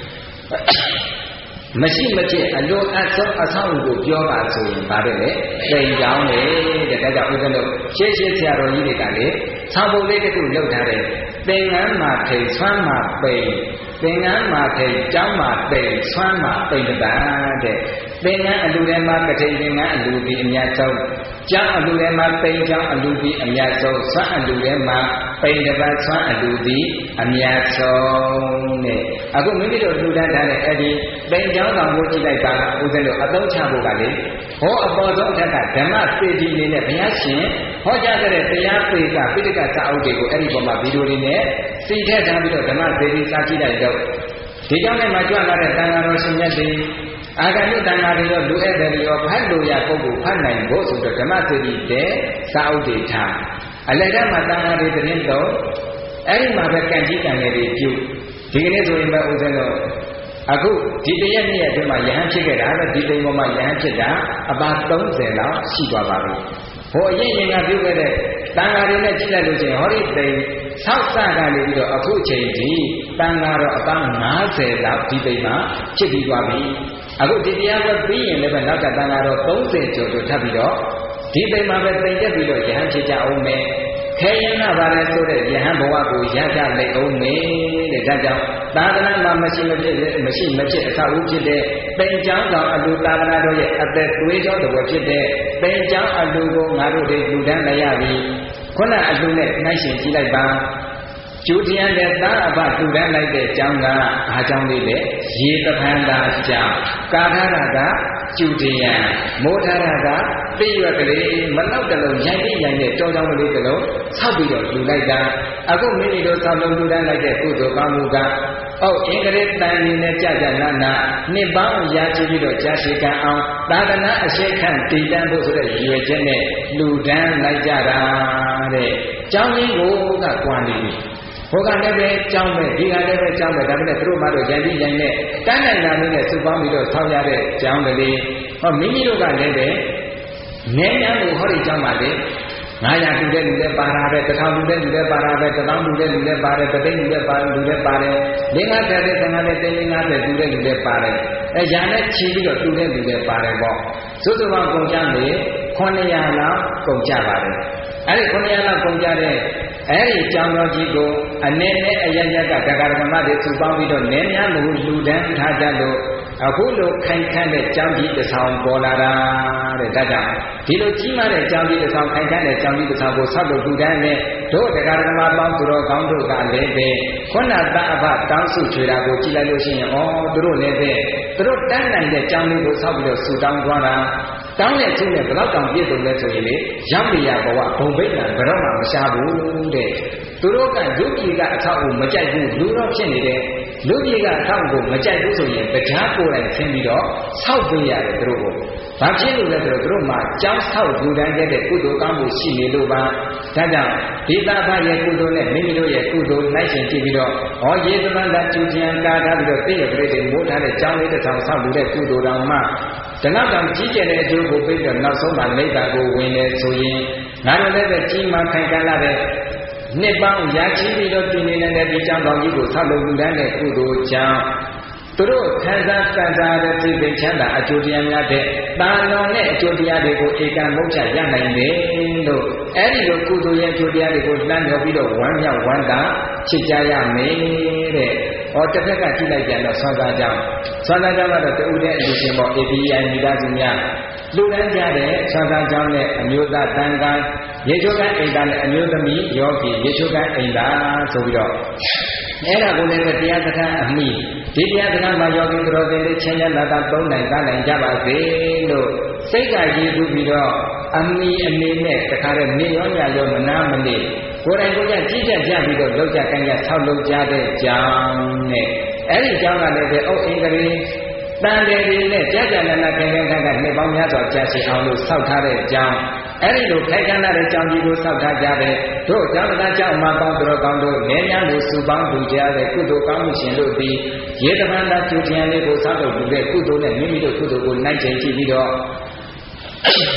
မရှိမဖြစ်အလိုအပ်ဆုံးအဆောင်ကိုပြောပါဆိုရင်ဗါတယ်လေပိန်ကြောင်းလေတဲ့ဒါကြောင့်ဥစ္စာတို့ရှေးရှေးဆရာတော်ကြီးတွေကလေဆောင်းပုံလေးတစ်ခုလုပ်ထားတယ်သင်္ကန်းမှာထိတ်ဆွမ်းမှာပိန်သင်္ကန်းမှာထိတ်ကျောင်းမှာပိန်ဆွမ်းမှာပိန်တပါတဲ့သင်္ကန်းအလူထဲမှာကထိန်သင်္ကန်းအလူပြီးအများဆုံးကျောင်းအလူထဲမှာပိန်ကျောင်းအလူပြီးအများဆုံးဆွမ်းအလူထဲမှာပိန်တပါဆွမ်းအလူပြီးအများဆုံးတဲ့အခုမိမိတို့လူတန်းထားတဲ့အဲ့ဒီပိန်ကျောင်းဆောင်ကိုကြည့်လိုက်တာဥစ္စာတို့အသုံးချဖို့ကလေဟောအပေါ်ဆုံးအထက်ကဓမ္မစေတီလေးနဲ့ဘုရားရှင်ဟောကြားတဲ့တရားပေကပိဋကစာအုပ်တွေကိုအဲ့ဒီပေါ်မှာဗီဒီယိုလေးနဲ့စီထည့်ထားပြီးတော့ဓမ္မစေတီစာကြည့်လိုက်တော့ဒီကြောင့်လည်းမှကြွလာတဲ့တန်ဃာတော်ရှင်မြတ်တွေအာဂန္တုတန်ဃာတွေရောလူဧည့်သည်တွေရောဖတ်လို့ရပုဂ္ဂိုလ်ဖတ်နိုင်ဖို့ဆိုတော့ဓမ္မစေတီတဲ့စာအုပ်တွေထားအလယ်ကမှာတန်ဃာတွေတင်းတော့အဲ့ဒီမှာပဲကံကြီးကံငယ်တွေပြုဒီကနေ့ဆိုရင်ပဲဥစ္စာတော့အခုဒီတရက်နေ့အတွင်းမှာယဟန်ဖြစ်ခဲ့တာပဲဒီတိမ်ပေါ်မှာယဟန်ဖြစ်တာအပါသုံးဆယ်လောက်ရှိသွားပါပြီဟိုအရင်ရင်ကပြုခဲ့တဲ့တန်ဃာတွေနဲ့ကြည့်လိုက်လို့ချင်းဟောဒီတိမ်ဆောက်စကနေပြီးတော့အခုချိန်ဒီတန်ဃာတော့အပါငါးဆယ်လောက်ဒီတိမ်မှာဖြစ်ပြီးသွားပြီအခုဒီတရားပဲပြီးရင်လည်းပဲနောက်ကတန်ဃာတော့သုံးဆယ်ကျော်ကျော်ထပ်ပြီးတော့ဒီတိမ်မှာပဲတိမ်တက်ပြီးတော့ယဟန်ဖြစ်ကြအောင်မယ်ခဲရင်နာပါလဲဆိုတဲ့ယဟန်ဘဝကိုရကြလိုက်အောင်မယ်တဲ့ဒါကြောင့်သာသနာမှာမရှိမဖြစ်မရှိမဖြစ်အဆောက်အဦဖြစ်တဲ့ပိန်ချောင်းကောင်အလူသာသနာတော်ရဲ့အသက်သွေးကြောတော်ဖြစ်တဲ့ပိန်ချောင်းအလူကိုငါတို့တွေလူတန်းလိုက်ရပြီခုနအလူနဲ့နှိုင်းရှင်ကြည့်လိုက်ပါကျူထရန်တဲ့သာအဘလူတန်းလိုက်တဲ့ကျောင်းကအားကြောင့်လေးလေရေတပန်းသာကျောင်းကာထရကကျူထရန်မိုးထရကပြည့်ရွက်ကလေးမလောက်တလုံးရိုက်ပြီးရိုက်တဲ့ကြောင်းကြောင်းကလေးတလုံးဆောက်ပြီးတော့လူလိုက်တာအခုမိမိတို့ဆောက်လုံးလူတန်းလိုက်တဲ့ကုသိုလ်ကောင်းမှုကအော်အင်္ဂရိတန်နေနဲ့ကြာကြာနာနာနှစ်ပေါင်းရာချီပြီးတော့ကြာရှည်ကံအောင်သာသနာအရှိခန့်တည်တံ့ဖို့ဆိုတဲ့ရည်ရွယ်ချက်နဲ့လူတန်းလိုက်ကြတာတဲ့ကျောင်းကြီးကိုကကွာနေပြီဟိုကလည်းပဲကြောင်းပဲဒီကလည်းပဲကြောင်းပဲဒါပေမဲ့သူတို့မှတော့ရန်ပြီးရန်နဲ့တန်းနိုင်တာလေးနဲ့စုပေါင်းပြီးတော့ဆောက်ရတဲ့ကြောင်းကလေးဟောမိမိတို့ကလည်းပဲနည်းနည်းကိုဟောဒီကြောင်းပါလေငါးရာလူတဲ့လူလည်းပါတာပဲတစ်ထောင်လူတဲ့လူလည်းပါတာပဲတစ်သောင်းလူတဲ့လူလည်းပါတယ်တစ်သိန်းလူလည်းပါလူလည်းပါတယ်လေးငါးဆယ်တဲ့ဆယ်ငါးတဲ့သိန်းငါးဆယ်လူတဲ့လူလည်းပါတယ်အဲရန်နဲ့ချီပြီးတော့လူတဲ့လူလည်းပါတယ်ပေါ့စုစုပေါင်းကုန်ကြလေခုနှစ်ရာလောက်ကုန်ကြပါတယ်အဲဒီခုနှစ်ရာလောက်ကုန်ကြတဲ့အဲ့ဒီကျောင်းတော်ကြီးကိုအနေနဲ့အယယကဒကာဒကမတွေစုပေါင်းပြီးတော့နည်းများလို့လူတန်းထားကြလို့အခုလိုခိုင်ခန့်တဲ့ကျောင်းကြီးတစ်ဆောင်ပေါ်လာတာတဲ့ဒါကြောင့်ဒီလိုကြီးမားတဲ့ကျောင်းကြီးတစ်ဆောင်ခိုင်ခန့်တဲ့ကျောင်းကြီးတစ်ဆောင်ကိုဆောက်လို့လူတန်းနဲ့တို့ဒကာဒကမပေါင်းသူတော်ကောင်းတို့ကလည်းပဲခုနတအဘတောင်းစုချွေတာကိုကြည့်လိုက်လို့ရှိရင်ဩသူတို့လည်းပဲသူတို့တန်းနိုင်တဲ့ကျောင်းလေးကိုဆောက်ပြီးတော့ဆူတောင်းသွားတာတောင်းတဲ့ချင်းနဲ့ဘယ်တော့တောင်ပြည့်စုံလဲဆိုရင်လေရောက်နေရဘဝဘုံဘိတ်ကဘယ်တော့မှမရှားဘူးတဲ့သူတို့ကလူကြီးကအထောက်အကူမကြိုက်ဘူးလူတော့ဖြစ်နေတယ်လူကြီးကအထောက်အကူမကြိုက်ဘူးဆိုရင်တရားကိုယ်တိုင်ဆင်းပြီးတော့ဆောက်ပေးရတယ်သူတို့ကိုဘာဖြစ်လို့လဲဆိုတော့သူတို့မှာကြောင်းဆောက်လူတန်းတဲ့ကုသိုလ်ကောင်းမှုရှိနေလို့ပါဒါကြောင့်ဒီသာဖရဲ့ကုသိုလ်နဲ့မိမိတို့ရဲ့ကုသိုလ်လိုက်ရှင်ကြည့်ပြီးတော့ဟောရေသမန္တကျူကျန်ကာထားပြီးတော့သိရပြည့်တွေမိုးထားတဲ့ကြောင်းလေးတစ်ထောင်ဆောက်လို့တဲ့ကုသိုလ်တော်မှာတနောက်တောင်ကြီးကျယ်တဲ့အကျိုးကိုပြီးတော့နောက်ဆုံးမှာနိဗ္ဗာန်ကိုဝင်လေဆိုရင်ငါတို့လည်းပဲကြီးမားခိုင်ခံလာတဲ့နှစ်ပေါင်းရာချီပြီးတော့ပြည်နေတဲ့ဒီကျောင်းတော်ကြီးကိုဆောက်လုပ်လူတန်းတဲ့ကုသိုလ်ကြောင့်သူတို့ခံစားကံစားတဲ့သိပင်ချမ်းသာအကျိုးတရားများတဲ့တာလွန်တဲ့အကျိုးတရားတွေကိုဧကံမုတ်ချရနိုင်တယ်လို့အဲ့ဒီလိုကုသိုလ်ရဲ့အကျိုးတရားတွေကိုလှမ်းမြော်ပြီးတော့ဝမ်းမြောက်ဝမ်းသာဖြစ်ကြရမယ်တဲ့ဟောတစ်ဖက်ကကြည့်လိုက်ကြတော့ဆွမ်းသားကြောင့်ဆွမ်းသားကြောင့်ကတော့တူတဲ့အလူရှင်ပေါ့ အေ ပီ အိုင် မိသားစုများလူတန်းကြတဲ့ဆွမ်းသားကြောင့်နဲ့အမျိုးသားတန်ခါရေချိုးကအိမ်သားနဲ့အမျိုးသမီးယောဂီရေချိုးကအိမ်သားဆိုပြီးတော့အဲ့ဒါကိုလည်းတရားစခန်းအမိဒီတရားစခန်းမှာယောဂီတော်တွေလေးချင်းချင်းလာတာသုံးနိုင်သားနိုင်ကြပါစေလို့စိတ်ကရည်သူပြီးတော့အမိအနေနဲ့တခါတည်းနေရောညရောမနာမနေကိုယ်တိုင်ကိုယ်ကျကြီးကြပ်ကြပြီးတော့လောက်ကြကိုင်းကြဆောက်လုပ်ကြတဲ့ကြောင်းနဲ့အဲ့ဒီကြောင်းကလည်းပဲအုတ်အင်္ဂရိတန်တယ်တွေနဲ့ကြာကြာနာနာခိုင်ခိုင်ခန့်ခန့်နှစ်ပေါင်းများစွာကြာရှည်အောင်လို့ဆောက်ထားတဲ့ကြောင်းအဲ့ဒီလိုခိုင်ခန့်တဲ့ကြောင်းကြီးကိုဆောက်ထားကြတဲ့တို့ကျောင်းသားကျောင်းမပေါင်းတော်ကောင်းတို့ငယ်များလို့စုပေါင်းတူကြတဲ့ကုသိုလ်ကောင်းမှုရှင်တို့သည်ရေတပန်းသာကျူထျံလေးကိုဆောက်လုပ်တဲ့ကုသိုလ်နဲ့မိမိတို့ကုသိုလ်ကိုနိုင်ကျင်ကြည့်ပြီးတော့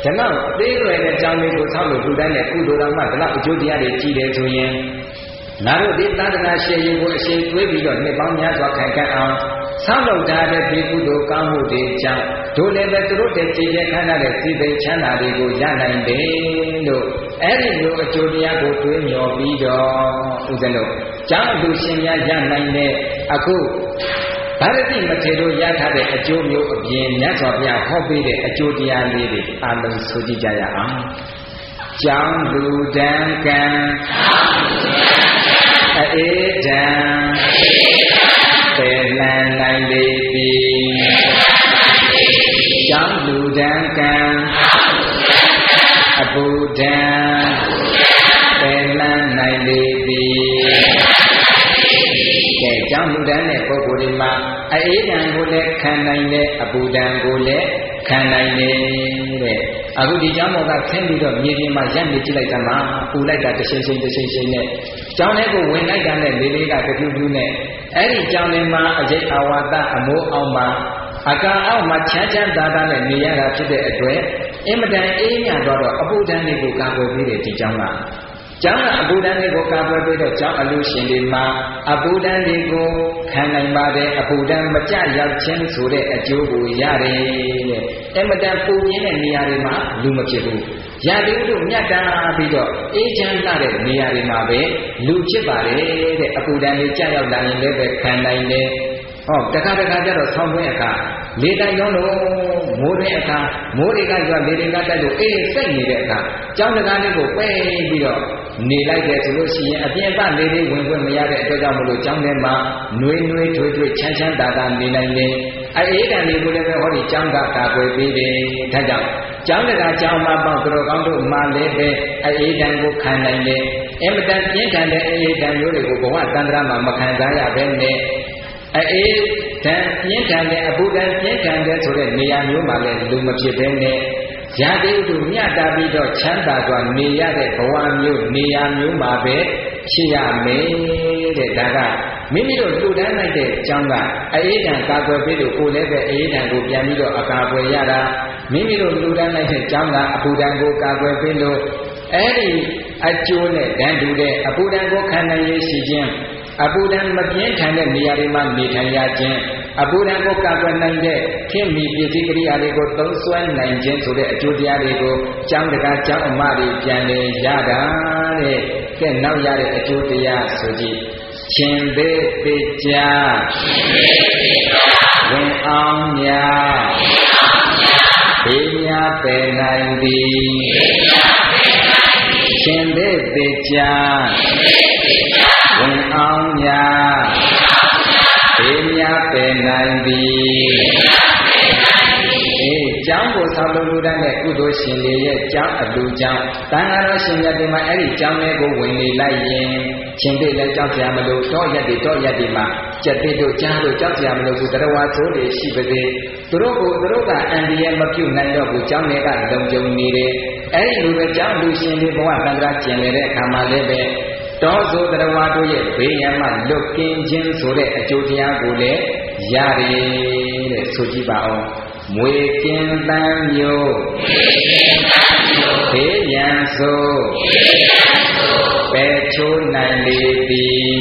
ဒီလောက်သေးရွယ်တဲ့အကြောင်းလေးကိုဆောက်လို့လူတိုင်းနဲ့ကုသိုလ်တော်မှဒီလောက်အကျိုးတရားတွေကြီးတယ်ဆိုရင်ငါတို့ဒီသာသနာရှင်ရင်ကိုအရှင်တွေးပြီးတော့နှစ်ပေါင်းများစွာခိုင်ခန့်အောင်ဆောက်လုပ်ထားတဲ့ဒီကုသိုလ်ကောင်းမှုတွေကြောင့်တို့လည်းပဲသူတို့တည်းကြည်ကျဲခမ်းနားတဲ့စိတ်သိချမ်းသာတွေကိုရနိုင်တယ်လို့အဲ့ဒီလိုအကျိုးတရားကိုတွေးမျှော်ပြီးတော့ဦးဇင်းတို့ကျောင်းလူရှင်များရနိုင်တဲ့အခုဗာရတိမထေရတို့ရထားတဲ့အကျိုးမျိုးအပြင်မြတ်စွာဘုရားဟောပေးတဲ့အကျိုးတရားလေးတွေအလုံးဆိုကြည့်ကြရအောင်ကျောင်းလူတန်းကံအေးတံပေလန်နိုင်လေပြီကျောင်းလူတန်းကံအပူတံပေလန်နိုင်လေပြီကဲကျောင်းလူတန်းတဲ့ပုဂ္ဂိုလ်ဒီမှာအေးတံကိုလည်းခံနိုင်တယ်အပူတံကိုလည်းခံနိုင်တယ်တဲ့အခုဒီကျောင်းပေါ်ကဆင်းပြီးတော့မြေပြင်မှာရပ်နေကြည့်လိုက်တာမှပူလိုက်တာတစ်ချိန်ချိန်တစ်ချိန်ချိန်နဲ့ကျောင်းထဲကိုဝင်လိုက်တာနဲ့လေးလေးကတပြူးပြူးနဲ့အဲ့ဒီကျောင်းထဲမှာအကျိတ်အဝါဒအမိုးအောင်မှာအကံအောက်မှာချမ်းချမ်းသာသာနဲ့နေရတာဖြစ်တဲ့အတွက်အင်မတန်အေးမြတော့တော့အပူဒဏ်တွေကိုကာကွယ်ပေးတယ်ဒီကျောင်းကကျောင်းကအပူဒဏ်တွေကိုကာကွယ်ပေးတော့ကျောင်းအလူရှင်တွေမှာအပူဒဏ်တွေကိုခံနိုင်ပါတယ်အပူဒဏ်မကြရောက်ခြင်းဆိုတဲ့အကျိုးကိုရတယ်တဲ့အင်မတန်ပူပြင်းတဲ့နေရာတွေမှာလူမဖြစ်ဘူးရာသီဥတုမြတ်တာပြီးတော့အေးချမ်းလာတဲ့နေရာတွေမှာပဲလူဖြစ်ပါတယ်တဲ့အပူဒဏ်တွေကြရောက်လာရင်လည်းပဲခံနိုင်တယ်ဟောတခါတခါကျတော့ဆောင်းတွင်းအခါလေတိုင်လုံးလို့မိုးတွင်းအခါမိုးတွေကရွာလေတွေကတက်လို့အေးစိတ်နေတဲ့အခါကျောင်းတကားလေးကိုပဲပြီးတော့နေလိုက်တယ်ဆိုလို့ရှိရင်အပြင်ကနေလေးဝင်ခွင့်မရတဲ့အတွက်ကြောင့်မလို့ကျောင်းထဲမှာနှွေးနှွေးထွေးထွေးချမ်းချမ်းသာသာနေနိုင်တယ်အေးတန်လေးကိုလည်းပဲဟောဒီကျောင်းကကာကွယ်ပေးတယ်ဒါကြောင့်ကျောင်းတကားကျောင်းမှာပေါ့သူတော်ကောင်းတို့မှလည်းပဲအေးတန်ကိုခံနိုင်တယ်အမတန်ပြင်းထန်တဲ့အေးတန်မျိုးတွေကိုဘဝတန္တရာမှာမခံစားရဘဲနဲ့အေးတန်ပြင်းထန်တဲ့အပူတန်ပြင်းထန်တဲ့ဆိုတဲ့နေရာမျိုးမှာလည်းလူမဖြစ်ဘဲနဲ့ရာသီဥတုမြတ်တာပြီးတော့ချမ်းသာစွာနေရတဲ့ဘဝမျိုးနေရာမျိုးမှာပဲဖြစ်ရမယ်တဲ့ဒါကမိမိတို့လှူဒန်းလိုက်တဲ့အကြောင်းကအေးတန်ကာကွယ်ပေးလို့ကိုယ်လည်းပဲအေးတန်ကိုပြန်ပြီးတော့အကာအကွယ်ရတာမိမိတို့လှူဒန်းလိုက်တဲ့အကြောင်းကအပူတန်ကိုကာကွယ်ပေးလို့အဲ့ဒီအကျိုးနဲ့တန်တူတဲ့အပူတန်ကိုခံနိုင်ရရှိခြင်းအပူဒဏ်မပြင်းထန်တဲ့နေရာတွေမှာနေထိုင်ရခြင်းအပူဒဏ်ကိုကာကွယ်နိုင်တဲ့ခင်မီပစ္စည်းကိရိယာတွေကိုသုံးစွဲနိုင်ခြင်းဆိုတဲ့အကျိုးတရားတွေကိုကျောင်းတကာကျောင်းအမတွေပြန်လေရတာတဲ့ကဲနောက်ရတဲ့အကျိုးတရားဆိုကြည့်ရှင်သေးသေးကြဝင်အောင်များဘေးများပယ်နိုင်သည်ရှင်သေးသေးကြဝင်အောင်များဘေးများပယ်နိုင်သည်အေးကျောင်းကိုဆောက်လုပ်လူတန်းတဲ့ကုသိုလ်ရှင်တွေရဲ့ကျောင်းအလူကျောင်းတန်ဃာတော်ရှင်မြတ်တွေမှာအဲ့ဒီကျောင်းလေးကိုဝင်နေလိုက်ရင်ရှင်တွေလည်းကြောက်ကြမလို့တော့ရက်တွေတော့ရက်တွေမှာကြက်တွေတို့ကြားတို့ကြောက်ကြမလို့သူတရားဝါဆိုးတွေရှိပါသေးသူတို့ကိုသူတို့ကအန္တရာယ်မပြုနိုင်တော့ဘူးကျောင်းတွေကလုံခြုံနေတယ်အဲ့ဒီလိုပဲကျောင်းလူရှင်တွေဘဝတန်ခါကျင်နေတဲ့အခါမှာလည်းပဲတောဆိုတရားဝါတို့ရဲ့ဘေးရန်မှလွတ်ကင်းခြင်းဆိုတဲ့အကျိုးတရားကိုလည်းရတယ်တဲ့ဆိုကြည့်ပါဦးမွေကင်းတမ်းမျိုးဘေးရန်ဆိုပဲချိုးနိုင်လေသည်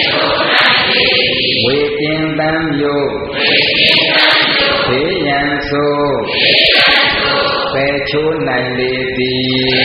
မွေကင်းတမ်းမျိုးဘေးရန်ဆိုပဲချိုးနိုင်လေသည်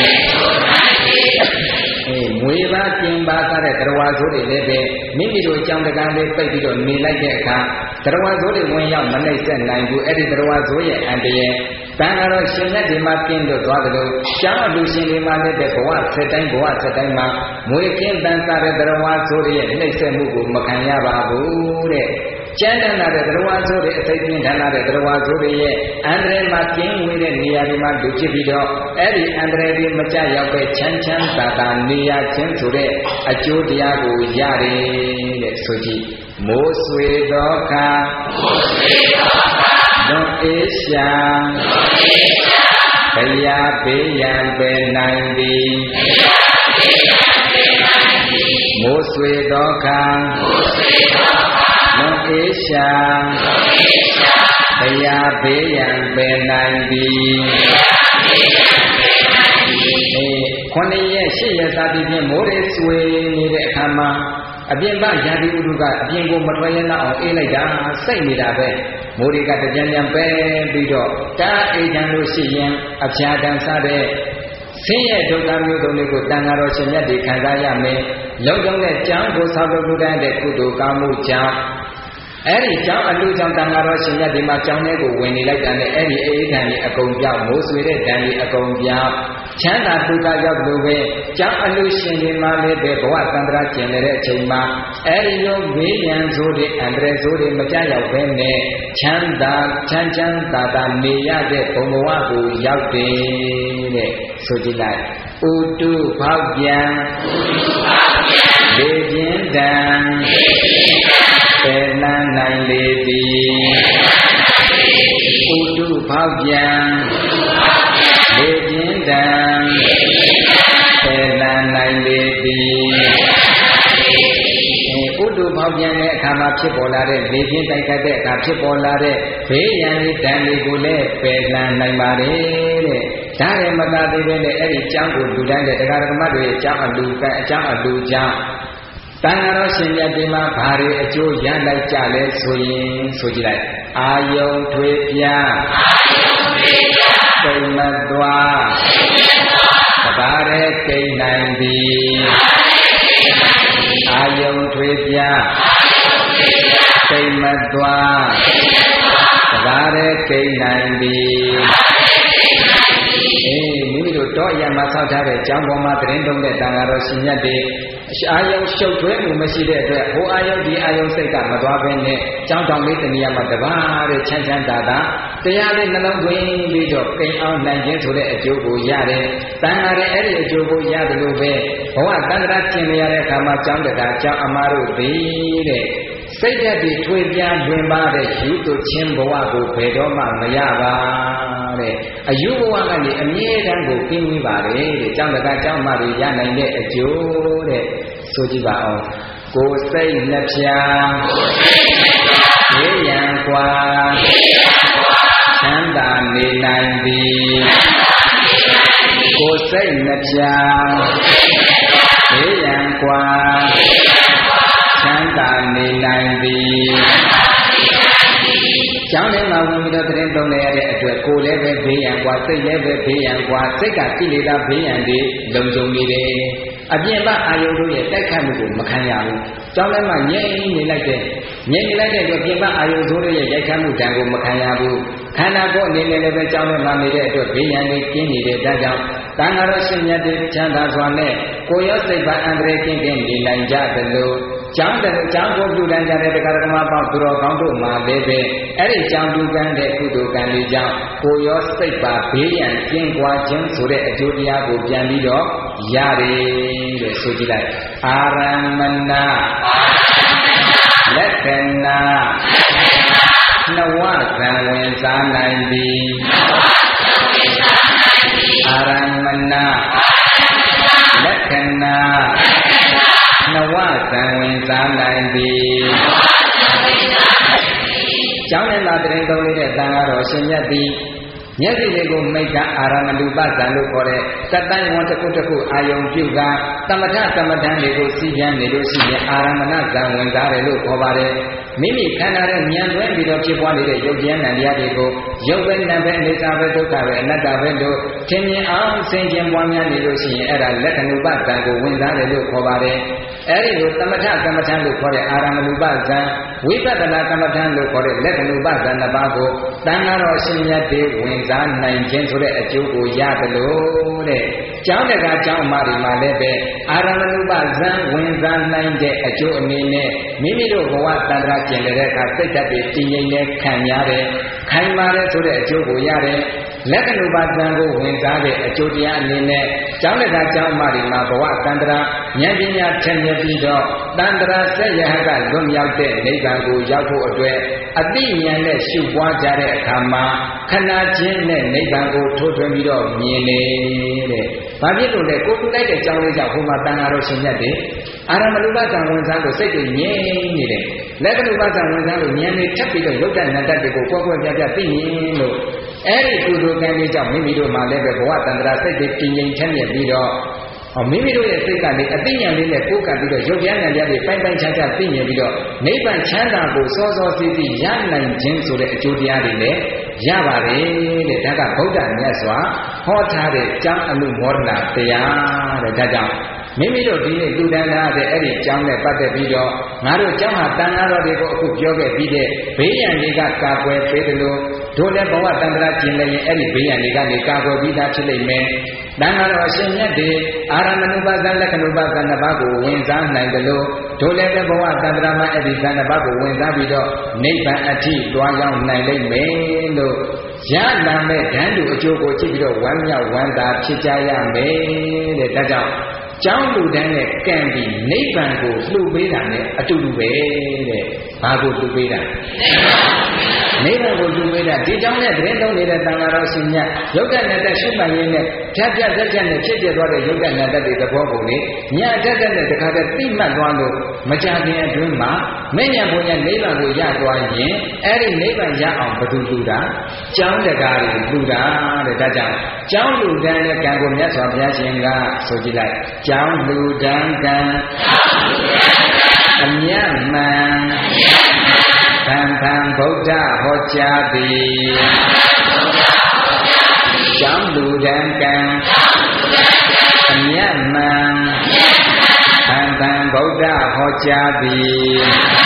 အေးမွေပါကင်းပါကားတဲ့တရားဝါဆိုးတွေလည်းပဲမိမိတို့ကြောင့်တကံလေးပိတ်ပြီးတော့နေလိုက်တဲ့အခါတရားဝါဆိုးတွေဝင်ရောက်မနှိမ့်ဆက်နိုင်ဘူးအဲ့ဒီတရားဝါဆိုးရဲ့အန္တရာယ်တန်ခါတော့ရှင်မြတ်ဒီမှာပြင်းလို့သွားတယ်လို့ကျောင်းအလူရှင်တွေမှာလည်းတဲ့ဘဝဆက်တိုင်းဘဝဆက်တိုင်းမှာမွေကင်းတန်စားတဲ့တရားဝါဆိုးတွေရဲ့နှိမ့်ဆက်မှုကိုမခံရပါဘူးတဲ့ကျမ်းတန်လာတဲ့တရားဝါဆိုးတွေအသိပြင်းထန်လာတဲ့တရားဝါဆိုးတွေရဲ့အန္တရာယ်မှာပြင်းဝေးတဲ့နေရာတွေမှာလူဖြစ်ပြီးတော့အဲ့ဒီအန္တရာယ်တွေမကြရောက်ပဲချမ်းချမ်းသာသာနေရခြင်းဆိုတဲ့အကျိုးတရားကိုရတယ်တဲ့ဆိုကြည့်မိုးဆွေသောအခါမိုးဆွေသောအခါလွန်အေးရှာလွန်အေးရှာဘုရားဘေးရန်ပယ်နိုင်သည်ဘုရားဘေးရန်ပယ်နိုင်သည်မိုးဆွေသောအခါမိုးဆွေသောအခါလွန်အေးရှာလွန်အေးရှာဘုရားဘေးရန်ပယ်နိုင်သည်ဘုရားဘေးရန်ခွန်ရဲ့ရှေ့ရစာတိဖြင့်မိုးရေဆွေနေတဲ့အခါမှာအပြင်ပရာသီဥတုကအပြင်ကိုမထွက်ရတော့အောင်အေးလိုက်တာစိတ်နေတာပဲမိုးတွေကတကြံကြံပဲပြီးတော့တားအိမ်ခံလို့ရှိရင်အဖျားတန်စားတဲ့ဆင်းရဲဒုက္ခမျိုးစုံတွေကိုတန်ဃာတော်ရှင်မြတ်တွေခံစားရမယ်လုံခြုံတဲ့ကြောင်းကိုဆောက်လုပ်တဲ့ကုသိုလ်ကောင်းမှုကြောင့်အဲ့ဒီကြောင်းအလူကြောင့်တန်ဃာတော်ရှင်မြတ်ဒီမှာကြောင်းထဲကိုဝင်နေလိုက်တာနဲ့အဲ့ဒီအေးဓာတ်ကြီးအကုန်ပြောင်းမိုးဆွေတဲ့ဓာတ်ကြီးအကုန်ပြောင်းချမ်းသာဒုက္ခရောက်လို့ပဲကြောင်းအလူရှင်ဒီမှာလည်းပဲဘဝသံဃာကျင်နေတဲ့အချိန်မှာအဲ့ဒီလိုဝေးရန်ဆိုတဲ့အန္တရာယ်ဆိုတွေမကြရောက်ပဲနဲ့ချမ်းသာချမ်းချမ်းသာသာနေရတဲ့ဘုံဘဝကိုရောက်တယ်တဲ့ဆိုကြည့်လိုက်ဥတုဖောက်ပြန်လေခြင်းတံပေလန်းနိုင်လေသည်ဥတုဖောက်ပြန်လေခြင်းတံပေလန်းနိုင်လေသည်ဥတုဖောက်ပြန်တဲ့အခါမှာဖြစ်ပေါ်လာတဲ့လေခြင်းတိုက်ခတ်တဲ့အခါဖြစ်ပေါ်လာတဲ့ဘေးရန်လေးတန်လေးကိုလည်းပယ်လန်းနိုင်ပါတယ်တဲ့ဒါရမကသေးပဲနဲ့အဲ့ဒီကျောင်းကိုလူတိုင်းတဲ့တရားဓမ္မတွေအကြောင်းအလူကအကြောင်းအလူကြောင့်တန်ဃာတော်ရှင်မြတ်ဒီမှာဘာတွေအကျိုးရလိုက်ကြလဲဆိုရင်ဆိုကြည့်လိုက်အာယုံထွေပြားအာယုံထွေပြားစိတ်မသွားသဘာရဲကိန်းနိုင်သည်အာယုံထွေပြားစိတ်မသွားသဘာရဲကိန်းနိုင်သည်အေးမိမိတို့တော့အရမဆောက်ထားတဲ့ကျောင်းပေါ်မှာတရင်တုံးတဲ့တန်ဃာတော်ရှင်မြတ်တွေအာယုံရှုပ်ထွေးမှုမရှိတဲ့အတွက်ဟိုအာယုံဒီအာယုံစိတ်ကမသွားဘဲနဲ့ကျောင်းတောင်လေးတနေရာမှာတပါးတဲ့ချမ်းချမ်းသာသာတရားလေးနှလုံးသွင်းပြီးတော့ကိန်းအောင်နိုင်ခြင်းဆိုတဲ့အကျိုးကိုရတယ်။တန်ဃာရဲ့အဲ့ဒီအကျိုးကိုရတယ်လို့ပဲဘဝတန်ဃာကျင်နေရတဲ့အခါမှာကျောင်းတရားကျောင်းအမားတို့သည်တဲ့စိတ်ဓာတ်တွေထွေပြားတွင်ပါတဲ့ယူတုချင်းဘဝကိုဘယ်တော့မှမရပါတဲ့အယူဘဝကနေအမြဲတမ်းကိုပြင်းပြီးပါတယ်တဲ့ကျောင်းတရားကျောင်းအမားတွေရနိုင်တဲ့အကျိုးတဲ့ဆိုကြည့်ပါအောင်ကိုယ်စိတ်နှပြဝေးရန်ကွာချမ်းသာနေနိုင်သည်ကိုယ်စိတ်နှပြဝေးရန်ကွာချမ်းသာနေနိုင်သည်ကျောင်းထဲမှာဝင်ပြီးတော့တရင်သုံးနေရတဲ့အတွက်ကိုယ်လည်းပဲဘေးရန်ကွာစိတ်လည်းပဲဘေးရန်ကွာစိတ်ကကိလေသာဘေးရန်တွေလုံခြုံနေတယ်အပြင်ဘအာယုတို့ရဲ့တိုက်ခတ်မှုကိုမခံရဘူး။ကျောင်းထဲမှာငြိမ်နေလိုက်တဲ့ငြိမ်နေလိုက်တဲ့အတွက်ပြင်ဘအာယုတို့ရဲ့ရိုက်ခတ်မှုတန်ကိုမခံရဘူး။ခန္ဓာကိုယ်အနေနဲ့လည်းပဲကျောင်းထဲမှာနေတဲ့အတွက်ဘေးရန်တွေကျင်းနေတဲ့ဒါကြောင့်တန်ဃာတော်ရှင်မြတ်တွေချမ်းသာစွာနဲ့ကိုယ်ရောစိတ်ပါအန္တရာယ်ကင်းကင်းနေနိုင်ကြသလိုကျောင်းတဲ့ကျောင်းကိုပြုတန်းကြတဲ့တရားဓမ္မပေါင်းသူတော်ကောင်းတို့မှာလည်းပဲအဲ့ဒီကျောင်းပြုကံတဲ့ကုသိုလ်ကံတွေကြောင့်ကိုယ်ရောစိတ်ပါဘေးရန်ကျင်းကွာခြင်းဆိုတဲ့အကျိုးတရားကိုပြန်ပြီးတော့ရတယ်တဲ့ဆိုကြည့်လိုက်အာရမဏလက္ခဏာနဝဇံဝင်စားနိုင်သည်အာရမဏလက္ခဏာနဝဇံဝင်စားနိုင်သည်ကျောင်းထဲမှာတရင်သုံးလေးတဲ့တန်ဃာတော်ရှင်မြတ်သည်မျက်စိလေးကိုမိတ်ကအာရမဏုပဇံလို့ခေါ်တဲ့ကတ္တန်ဝန်တစ်ခုတစ်ခုအာယုံပြုကသမထသမထန်တွေကိုစီးပြန်နေလို့ရှိရင်အာရမဏဇံဝင်စားတယ်လို့ခေါ်ပါတယ်မိမိခန္ဓာရဲ့ဉာဏ်သွင်းပြီးတော့ဖြစ်ပွားနေတဲ့ယုတ်ဉာဏ်နံတရားတွေကိုယုတ်ပဲနံပဲအိစ္ဆာပဲဒုက္ခပဲအနတ္တပဲလို့သင်မြင်အောင်ဆင်ခြင်ပွားများနေလို့ရှိရင်အဲ့ဒါလက္ခဏုပဇံကိုဝင်စားတယ်လို့ခေါ်ပါတယ်အဲ့ဒီလိုသမထသမထန်လို့ခေါ်တဲ့အာရမဏုပဇံဝိပဿနာကမ္မထန်လို့ခေါ်တဲ့လက္ခဏုပဇံနှစ်ပါးကိုတန်ဃာတော်ရှင်မြတ်တွေဝင်စားနိုင်ခြင်းဆိုတဲ့အကျိုးကိုရတယ်လို့တဲ့ကျောင်းတကာကျောင်းအမတွေမှာလည်းပဲအာရမဏုပဇံဝင်စားနိုင်တဲ့အကျိုးအနေနဲ့မိမိတို့ဘဝတန်ត្រာကျင်တဲ့အခါစိတ်ဓာတ်တွေတည်ငြိမ်နေခံရတယ်ခိုင်မာတယ်ဆိုတဲ့အကျိုးကိုရတယ်လက္ခဏုပဇံကိုဝင်စားတဲ့အကျိုးတရားအနေနဲ့ကျောင်းတကာကျောင်းအမတွေမှာဘဝတန်ត្រာဉာဏ်ပညာထက်မြက်ပြီးတော့တန်ត្រာဆက်ရဟကလွတ်မြောက်တဲ့နိဗ္ဗာန်ကိုရောက်ဖို့အတွက်အသိဉာဏ်နဲ့ရှုပွားကြတဲ့အခါမှာခဏချင်းနဲ့နိဗ္ဗာန်ကိုထိုးထွင်းပြီးတော့မြင်နေတဲ့။ဘာဖြစ်လို့လဲကိုကူလိုက်တဲ့ကြောင်းလေးကြောင့်ဟိုမှာတန်ဃာတော်ရှင်မြတ်တွေအာရမဏုပဇံဝင်စားလို့စိတ်တွေငြိမ်နေတယ်။လက္ခဏုပဇံဝင်စားလို့ဉာဏ်နဲ့ထပ်ပြီးတော့ရုပ်တဏ္ဍတတွေကိုကွက်ကွက်ပြပြသိမြင်လို့ အဲ့ဒီကုသိုလ်ကံလေးကြောင့်မိမိတို့မှာလည်းပဲဘဝတန္တရာစိတ်တွေတည်ငြိမ်ထက်မြက်ပြီးတော့တန္တရာဆက်ရဟကလွတ်မြောက်တဲ့နိဗ္ဗာန်ကိုရောက်ဖို့အတွက်အတိဉာဏ်နဲ့ရှုပွားကြတဲ့အခါမှာခဏချင်းနဲ့နိဗ္ဗာန်ကိုထိုးထွင်းပြီးတော့မြင်လေတဲ့။ဘာဖြစ်လို့လဲကိုကူလိုက်တဲ့ကြောင်းလေးကြောင့်ဟိုမှာတန်ဃာတော်ရှင်မြတ်တွေအာရမဏုပဇံဝင်စားလို့စိတ်တွေငြိမ်နေတယ်။လက္ခဏုပဇံဝင်စားလို့ဉာဏ်နဲ့ထပ်ပြီးတော့ရုပ်တဏ္ဍတတွေကိုကွက်ကွက်ပြပြသိမြင်လို့အဲ့ဒီကုသိုလ်ကံလေးကြောင့်မိမိတို့မှာလည်းပဲဘဝတန္တရာစိတ်တွေတည်ငြိမ်ထက်မြက်ပြီးတော့ဟောမိမိတို့ရဲ့စိတ်ကလေအသိဉာဏ်လေးနဲ့ကိုယ်ကပ်ပြီးတော့ရုပ်ဉာဏ်ဉာဏ်လေးပိုင်ပိုင်ခြားခြားသိမြင်ပြီးတော့နိဗ္ဗာန်ချမ်းသာကိုစောစောစီးစီးရနိုင်ခြင်းဆိုတဲ့အကျိုးတရားတွေလည်းရပါတယ်တဲ့ဒါကဗုဒ္ဓမြတ်စွာဟောထားတဲ့ကျောင်းအမှုမောဒနာတရားတဲ့ဒါကြောင့်မိမိတို့ဒီနေ့လူတန်းထားတဲ့အဲ့ဒီကျောင်းနဲ့ပတ်သက်ပြီးတော့ငါတို့ကျောင်းဟာတန်ဃာတော်တွေကိုအခုပြောခဲ့ပြီးတဲ့ဘေးရန်တွေကကာကွယ်ပေးတယ်လို့တို့လည်းဘဝတန်ត្រာကျင်လည်းရင်အဲ့ဒီဘေးရန်တွေကနေကာကွယ်ပြီးသားဖြစ်လိမ့်မယ်တန်ဃာတော်အရှင်မြတ်တွေအာရမဏုပါဒလက္ခဏုပါဒနှစ်ပါးကိုဝင်စားနိုင်တယ်လို့တို့လည်းဘဝတန်ត្រာမှာအဲ့ဒီသနှစ်ပါးကိုဝင်စားပြီးတော့နိဗ္ဗာန်အထိတွားရောက်နိုင်လိမ့်မယ်လို့ရလာမဲ့ဓာတ်တူအကျိုးကိုကြည့်ပြီးတော့ဝမ်းမြောက်ဝမ်းသာဖြစ်ကြရမယ်တဲ့ဒါကြောင့်ကျောင်းလူတန်းနဲ့ကံပြီးနိဗ္ဗာန်ကိုလှူပေးတာနဲ့အတူတူပဲတဲ့ဘာကိုလှူပေးတာနိဗ္ဗာန်ကိုလှူပေးတာဒီကျောင်းနဲ့သတင်းသုံးနေတဲ့တန်ဃာတော်ရှင်မြတ်ယုတ်ကနဲ့တက်ရှုမှတ်ရင်းနဲ့ဖြတ်ဖြတ်သက်သက်နဲ့ဖြစ်ပြသွားတဲ့ယုတ်ကနဲ့တက်တဲ့သဘောကိုလေညတက်တက်နဲ့တခါတည်းသိမှတ်သွားလို့မကြခင်အတွင်းမှာမဉ္ဇဉ်ဘုံရဲ့နိဗ္ဗာန်ကိုရသွားရင်အဲ့ဒီနိဗ္ဗာန်ရအောင်ဘယ်သူလှူတာကျောင်းတကားတွေလှူတာတဲ့ဒါကြောင့်ကျောင်းလူတန်းနဲ့ကံကိုမြတ်စွာဘုရားရှင်ကဆိုကြည့်လိုက်ကျောင်းလူတန်းကံအမြတ်မှန်သံဃာဗုဒ္ဓဟောကြားသည်ကျောင်းလူတန်းကံအမြတ်မှန်သံဃာဗုဒ္ဓဟောကြားသည်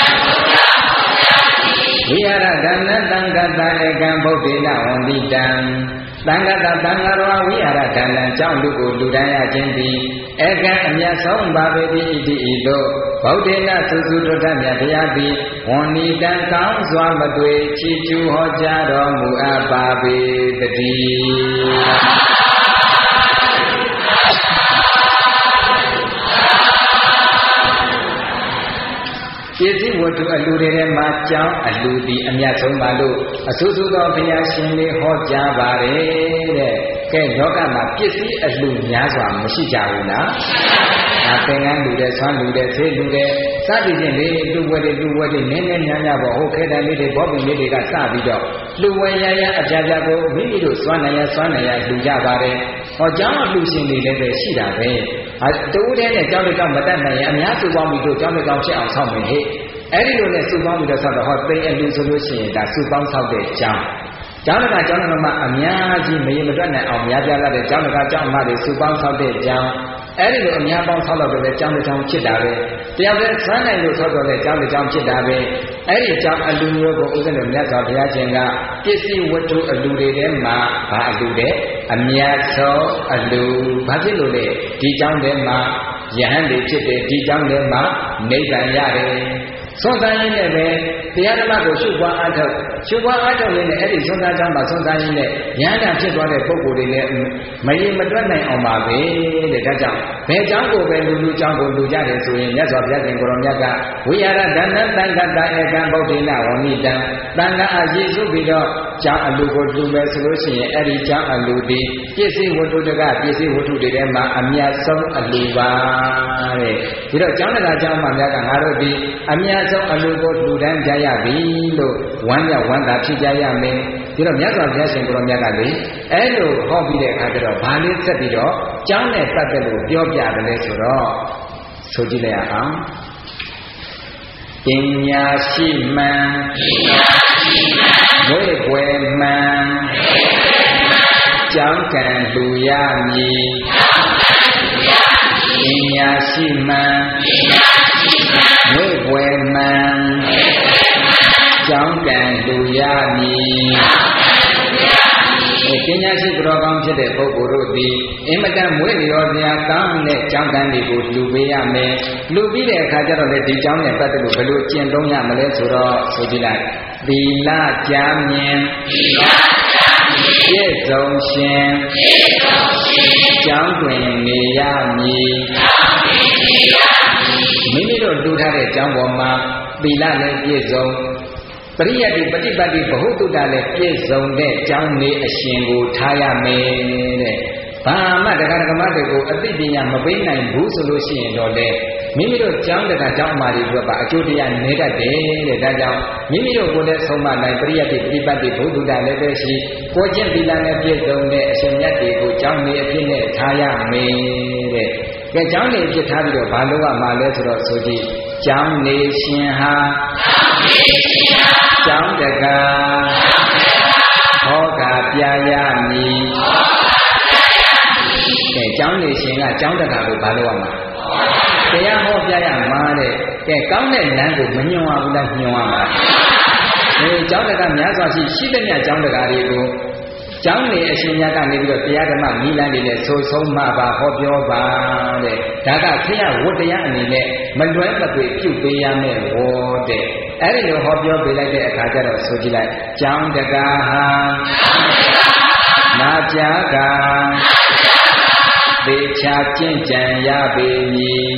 ဝိဟာရဒဏသံဃတဧကံဗုဒ္ဓေနဝန္တိတံသံဃတသံဃရောဝိဟာရဒဏကျောင်းလူကိုလူတန်းရခြင်းသည်ဧကံအမြတ်ဆုံးပါပေသည်ဣတိဤသို့ဗုဒ္ဓေနသုစုတ္တမြတ်တရားသည်ဝန္တိတံကောင်းစွာမသွေချီးကျူးဟောကြားတော်မူအပ်ပါပေတည်းပစ္စည်းဝတ္ထုအလူတွေထဲမှာကျောင်းအလူသည်အမြတ်ဆုံးပါလို့အဆူဆူသောဘုရားရှင်လေးဟောကြားပါတယ်တဲ့ကဲလောကမှာပစ္စည်းအလူများစွာမရှိကြဘူးလားဒါသင်္ကန်းလူတဲ့ဆွမ်းလူတဲ့ဆေးလူတဲ့စသည်ဖြင့်လေလူဝဲတွေလူဝဲတွေနည်းနည်းများများပေါ့ဟိုခဲတံလေးတွေဘောပင်လေးတွေကစပြီးတော့လူဝဲရရအပြာပြာကိုမိမိတို့ဆွမ်းနိုင်ရဆွမ်းနိုင်ရလူကြပါတယ်ဟောကျောင်းအလူရှင်တွေလည်းပဲရှိတာပဲအဲတူးတဲ့နဲ့ကျောင်းတွေတော့မတတ်နိုင်ရင်အများစုပေါင်းပြီးတို့ကျောင်းတွေကောင်းဖြစ်အောင်ဆောက်မယ်ဟဲ့အဲ့ဒီလိုနဲ့စုပေါင်းပြီးတော့ဆောက်တော့ဟောသိအလူဆိုလို့ရှိရင်ဒါစုပေါင်းဆောက်တဲ့ကျောင်းကျောင်းတကာကျောင်းတော်မှာအများကြီးမရေမတွက်နိုင်အောင်များပြားလာတဲ့ကျောင်းတကာကျောင်းအမတွေစုပေါင်းဆောက်တဲ့ကျောင်းအဲ့ဒီလိုအများပေါင်းဆောက်တော့လည်းကျောင်းတစ်ကျောင်းဖြစ်တာပဲတယောက်တည်းဆွမ်းနိုင်လို့ဆောက်တော့လည်းကျောင်းတစ်ကျောင်းဖြစ်တာပဲအဲ့ဒီကျောင်းအလူမျိုးကိုဥစ္စာတော်မြတ်စွာဘုရားရှင်ကပစ္စည်းဝတ္ထုအလူတွေထဲမှာဘာအလူတဲ့အမြတ်ဆုံးအလူဘာဖြစ်လို့လဲဒီကျောင်းထဲမှာယဟန်တွေဖြစ်တယ်ဒီကျောင်းထဲမှာနိဗ္ဗာန်ရတယ်သွန်သင်ရင်းနဲ့ပဲတရားဓမ္မကိုရှုပွားအားထုတ်ရှုပွားအားထုတ်ရင်းနဲ့အဲ့ဒီသွန်သင်ကြမှာသွန်သင်ရင်းနဲ့ဉာဏ်တာဖြစ်သွားတဲ့ပုဂ္ဂိုလ်တွေလည်းမရေမတွက်နိုင်အောင်ပါပဲတဲ့ဒါကြောင့်ဘယ်ကျောင်းကိုပဲလူလူကျောင်းကိုလူကြတယ်ဆိုရင်မြတ်စွာဘုရားရှင်ကိုရောမြတ်ကဝိဟာရဒဏ္ဍသံဃတဧကံဗုဒ္ဓေနဝန္နိတံသံဃာအရည်စုပြီးတော့ကျောင်းအလူကိုလူမယ်ဆိုလို့ရှိရင်အဲ့ဒီကျောင်းအလူဒီပစ္စည်းဝတ္ထုတကပစ္စည်းဝတ္ထုတွေထဲမှာအမြတ်ဆုံးအလူပါတဲ့ဒီတော့ကျောင်းတကာကျောင်းမှာမြတ်ကငါတို့ဒီအမြတ်ဆုံးအလူကိုလူတန်းကြရပြီလို့ဝမ်းမြောက်ဝမ်းသာဖြစ်ကြရမယ်ဒီတော့မြတ်စွာဘုရားရှင်ကိုရောမြတ်ကလေအဲ့လိုဟောပြီးတဲ့အခါကျတော့ဗာလေးဆက်ပြီးတော့ကျောင်းနဲ့ပတ်သက်လို့ပြောပြတယ်လေဆိုတော့ဆိုကြည့်လိုက်အောင်ပညာရှိမှန်ဝိဘွယ်မှန်ကျောင်းကံလူရမည်ပညာရှိမှန်ဝိဘွယ်မှန်ကျောင်းကံလူရမည်ပညာရှိသူတော်ကောင်းဖြစ်တဲ့ပုဂ္ဂိုလ်တို့သည်အင်မတန်မွေးလျော်စရာကောင်းတဲ့ကျောင်းကံတွေကိုလှူပေးရမယ်လှူပြီးတဲ့အခါကျတော့လေဒီကျောင်းနဲ့ပတ်သက်လို့ဘယ်လိုကျင့်သုံးရမလဲဆိုတော့ဆိုကြည့်လိုက်သီလကြာမြင်သီလကြာမြင်ပြည့်စုံရှင်ပြည့်စုံရှင်ကျောင်းတွင်နေရမည်ကျောင်းတွင်နေရမည်မိမိတို့လှူထားတဲ့ကျောင်းပေါ်မှာသီလလည်းပြည့်စုံပရိယတ်ဒီပฏิပတ်တိဘ ഹു တုတ္တလည်းပြည့်စုံတဲ့ကျောင်းနေအရှင်ကိုထားရမယ်တဲ့။ဘာမှတရားဓမ္မတွေကိုအသိပညာမပေးနိုင်ဘူးဆိုလို့ရှိရင်တော့လေမိမိတို့ကျောင်းတရားကျောင်းမာတွေအတွက်ပါအကျိုးတရားနေတတ်တယ်တဲ့။ဒါကြောင့်မိမိတို့ကိုယ်လည်းဆုံးမနိုင်ပရိယတ်ဒီပฏิပတ်တိဘ ഹു တုတ္တလည်းပဲရှိကိုကျင့်သီလနဲ့ပြည့်စုံတဲ့အရှင်မြတ်တွေကိုကျောင်းနေအဖြစ်နဲ့ထားရမယ်တဲ့။ကဲကျောင်းနေပြစ်ထားပြီးတော့ဘာလို့ကမှလဲဆိုတော့ဆိုကြည့်ကျောင်းနေရှင်ဟာကျောင်းတကာဟောတာပြရမည်ကဲကျောင်းနေရှင်ကကျောင်းတကာကိုဘာလို့ရမှာတရားဟောပြရမှာတဲ့ကဲကောင်းတဲ့လမ်းကိုမညွှန်ရဘူးလားညွှန်ရမှာဒီကျောင်းတကာများစွာရှိရှိတဲ့မြတ်ကျောင်းတကာတွေကိုကျောင်းနေအရှင်မြတ်ကနေပြီးတော့တရားဓမ္မမိလန်းနေနဲ့ဆိုဆုံးမှပါဟောပြောပါတဲ့ဒါကဆရာဝတ္တရားအနေနဲ့မလွဲမသွေပြုပေးရမယ်ဟောတဲ့အဲ့ဒီလိုဟောပြောပေးလိုက်တဲ့အခါကျတော့ဆိုကြည့်လိုက်ကျောင်းတကာဟာနာကြာကသေချာကျင့်ကြံရပေမည်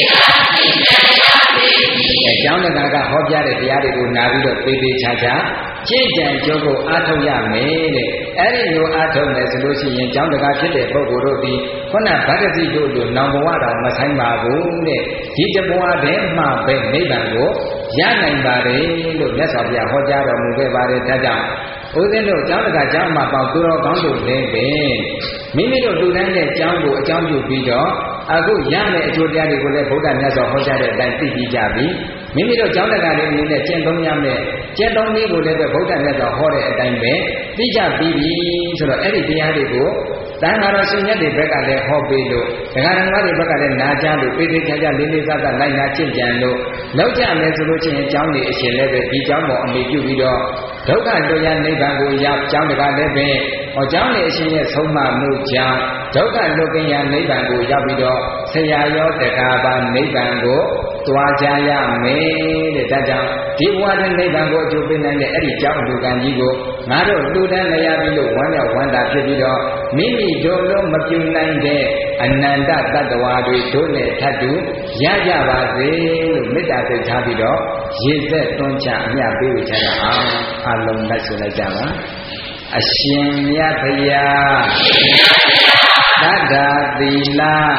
အဲကျောင်းတကာကဟောပြတဲ့တရားတွေကိုနာပြီးတော့သေသေးချာချာကျင့်ကြံကြိုးကိုအားထုတ်ရမယ်တဲ့အဲ့ဒီလိုအားထုတ်မယ်ဆိုလို့ရှိရင်ကျောင်းတကာဖြစ်တဲ့ပုဂ္ဂိုလ်တို့ဒီခုနဗတ္တတိတို့လိုနောင်ဘဝတော်မဆိုင်ပါဘူးတဲ့ဒီတဘဝတည်းမှပဲနိဗ္ဗာန်ကိုရနိုင်ပါတယ်လို့မြတ်စွာဘုရားဟောကြားတော်မူခဲ့ပါတယ်ဒါကြောင့်ဦးဇင်းတို့ကျောင်းတကာကျောင်းမှာပေါသူတော်ကောင်းတို့လည်းပဲမိမိတို့လူတိုင်းတဲ့ကျောင်းကိုအကြောင်းပြုပြီးတော့အခုရမယ့်အကျိုးတရားတွေကိုလည်းဗုဒ္ဓမြတ်စွာဟောကြားတဲ့အတိုင်းသိပြီးကြပြီမိမိတို့ကျောင်းတကာတွေအနေနဲ့ကျင့်သုံးရမယ်ကျင့်သုံးနည်းကိုလည်းပဲဗုဒ္ဓမြတ်စွာဟောတဲ့အတိုင်းပဲသိကြပြီးပြီဆိုတော့အဲ့ဒီတရားတွေကိုတန်ခါတော်ရှင်မြတ်တွေဘက်ကလည်းဟောပေးလို့ဒကာဒကာတွေဘက်ကလည်းနာကြားလို့ပေပေချာချာလေးလေးစားစားလိုက်နာကျင့်ကြံလို့လောက်ကြမယ်ဆိုလို့ရှိရင်ကျောင်းနေအရှင်လည်းပဲဒီကျောင်းပေါ်အမိပြုပြီးတော့ဒုက္ခတရားနိဗ္ဗာန်ကိုရောက်ကျောင်းတကာလည်းပဲဟောကျောင်းနေအရှင်ရဲ့ဆုံးမမှုကြောင့်ဒုက္ခလွတ်ကင်းရာနိဗ္ဗာန်ကိုရောက်ပြီးတော့ဆရာရောတကားပါနိဗ္ဗာန်ကိုတွားကြရမယ်တဲ့ဒါကြောင့်ဒီဘဝတွင်နိဗ္ဗာန်ကိုအကျိုးပေးနိုင်တဲ့အဲ့ဒီကျောင်းလူကံကြီးကိုငါတို့လူတန်းလျာပြီးလို့ဝမ်းမြောက်ဝမ်းသာဖြစ်ပြီးတော့မိမိတို့လုံးမပြုနိုင်တဲ့အနန္တတတ္တဝါတွေတို့နဲ့ထပ်တူရကြပါစေလို့မေတ္တာစိတ်ထားပြီးတော့ရေသက်သွန်းချအမြတ်ပေးဝေချတာအောင်အလုံးလိုက်ဆိုလိုက်ကြပါအရှင်မြတ်ဘုရားတတ္တသီလ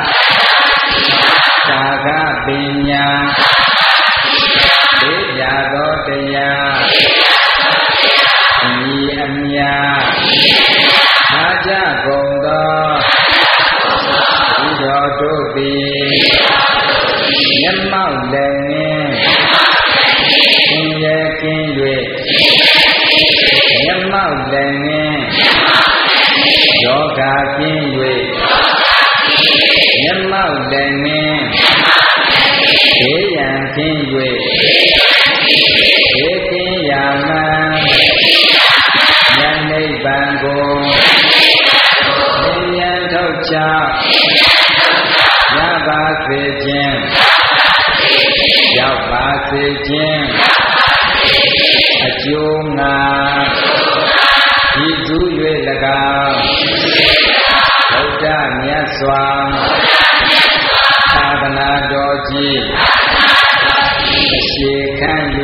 သာဂပညာသိကြသောတရားအမိအမြသာကြကုန်သောဤတော်တို့သည်မျက်မှောက်လည်းငင်းသင်ရဲ့ကင်း၍မျက်မှောက်လည်းငင်းယောဂကင်း၍မျက်မှောက်လည်းငင်းဒေယံကင်း၍ဒေကင်းရာမံဉာဏ်နိဗ္ဗာန်ကိုဉာဏ်ထုတ်ချရပါစေခြင်းရောက်ပါစေခြင်းအကျိုးငါဤသူ၍၎င်းဘုရားမြတ်စွာသာသနာတော်ကြီးအရှိခံ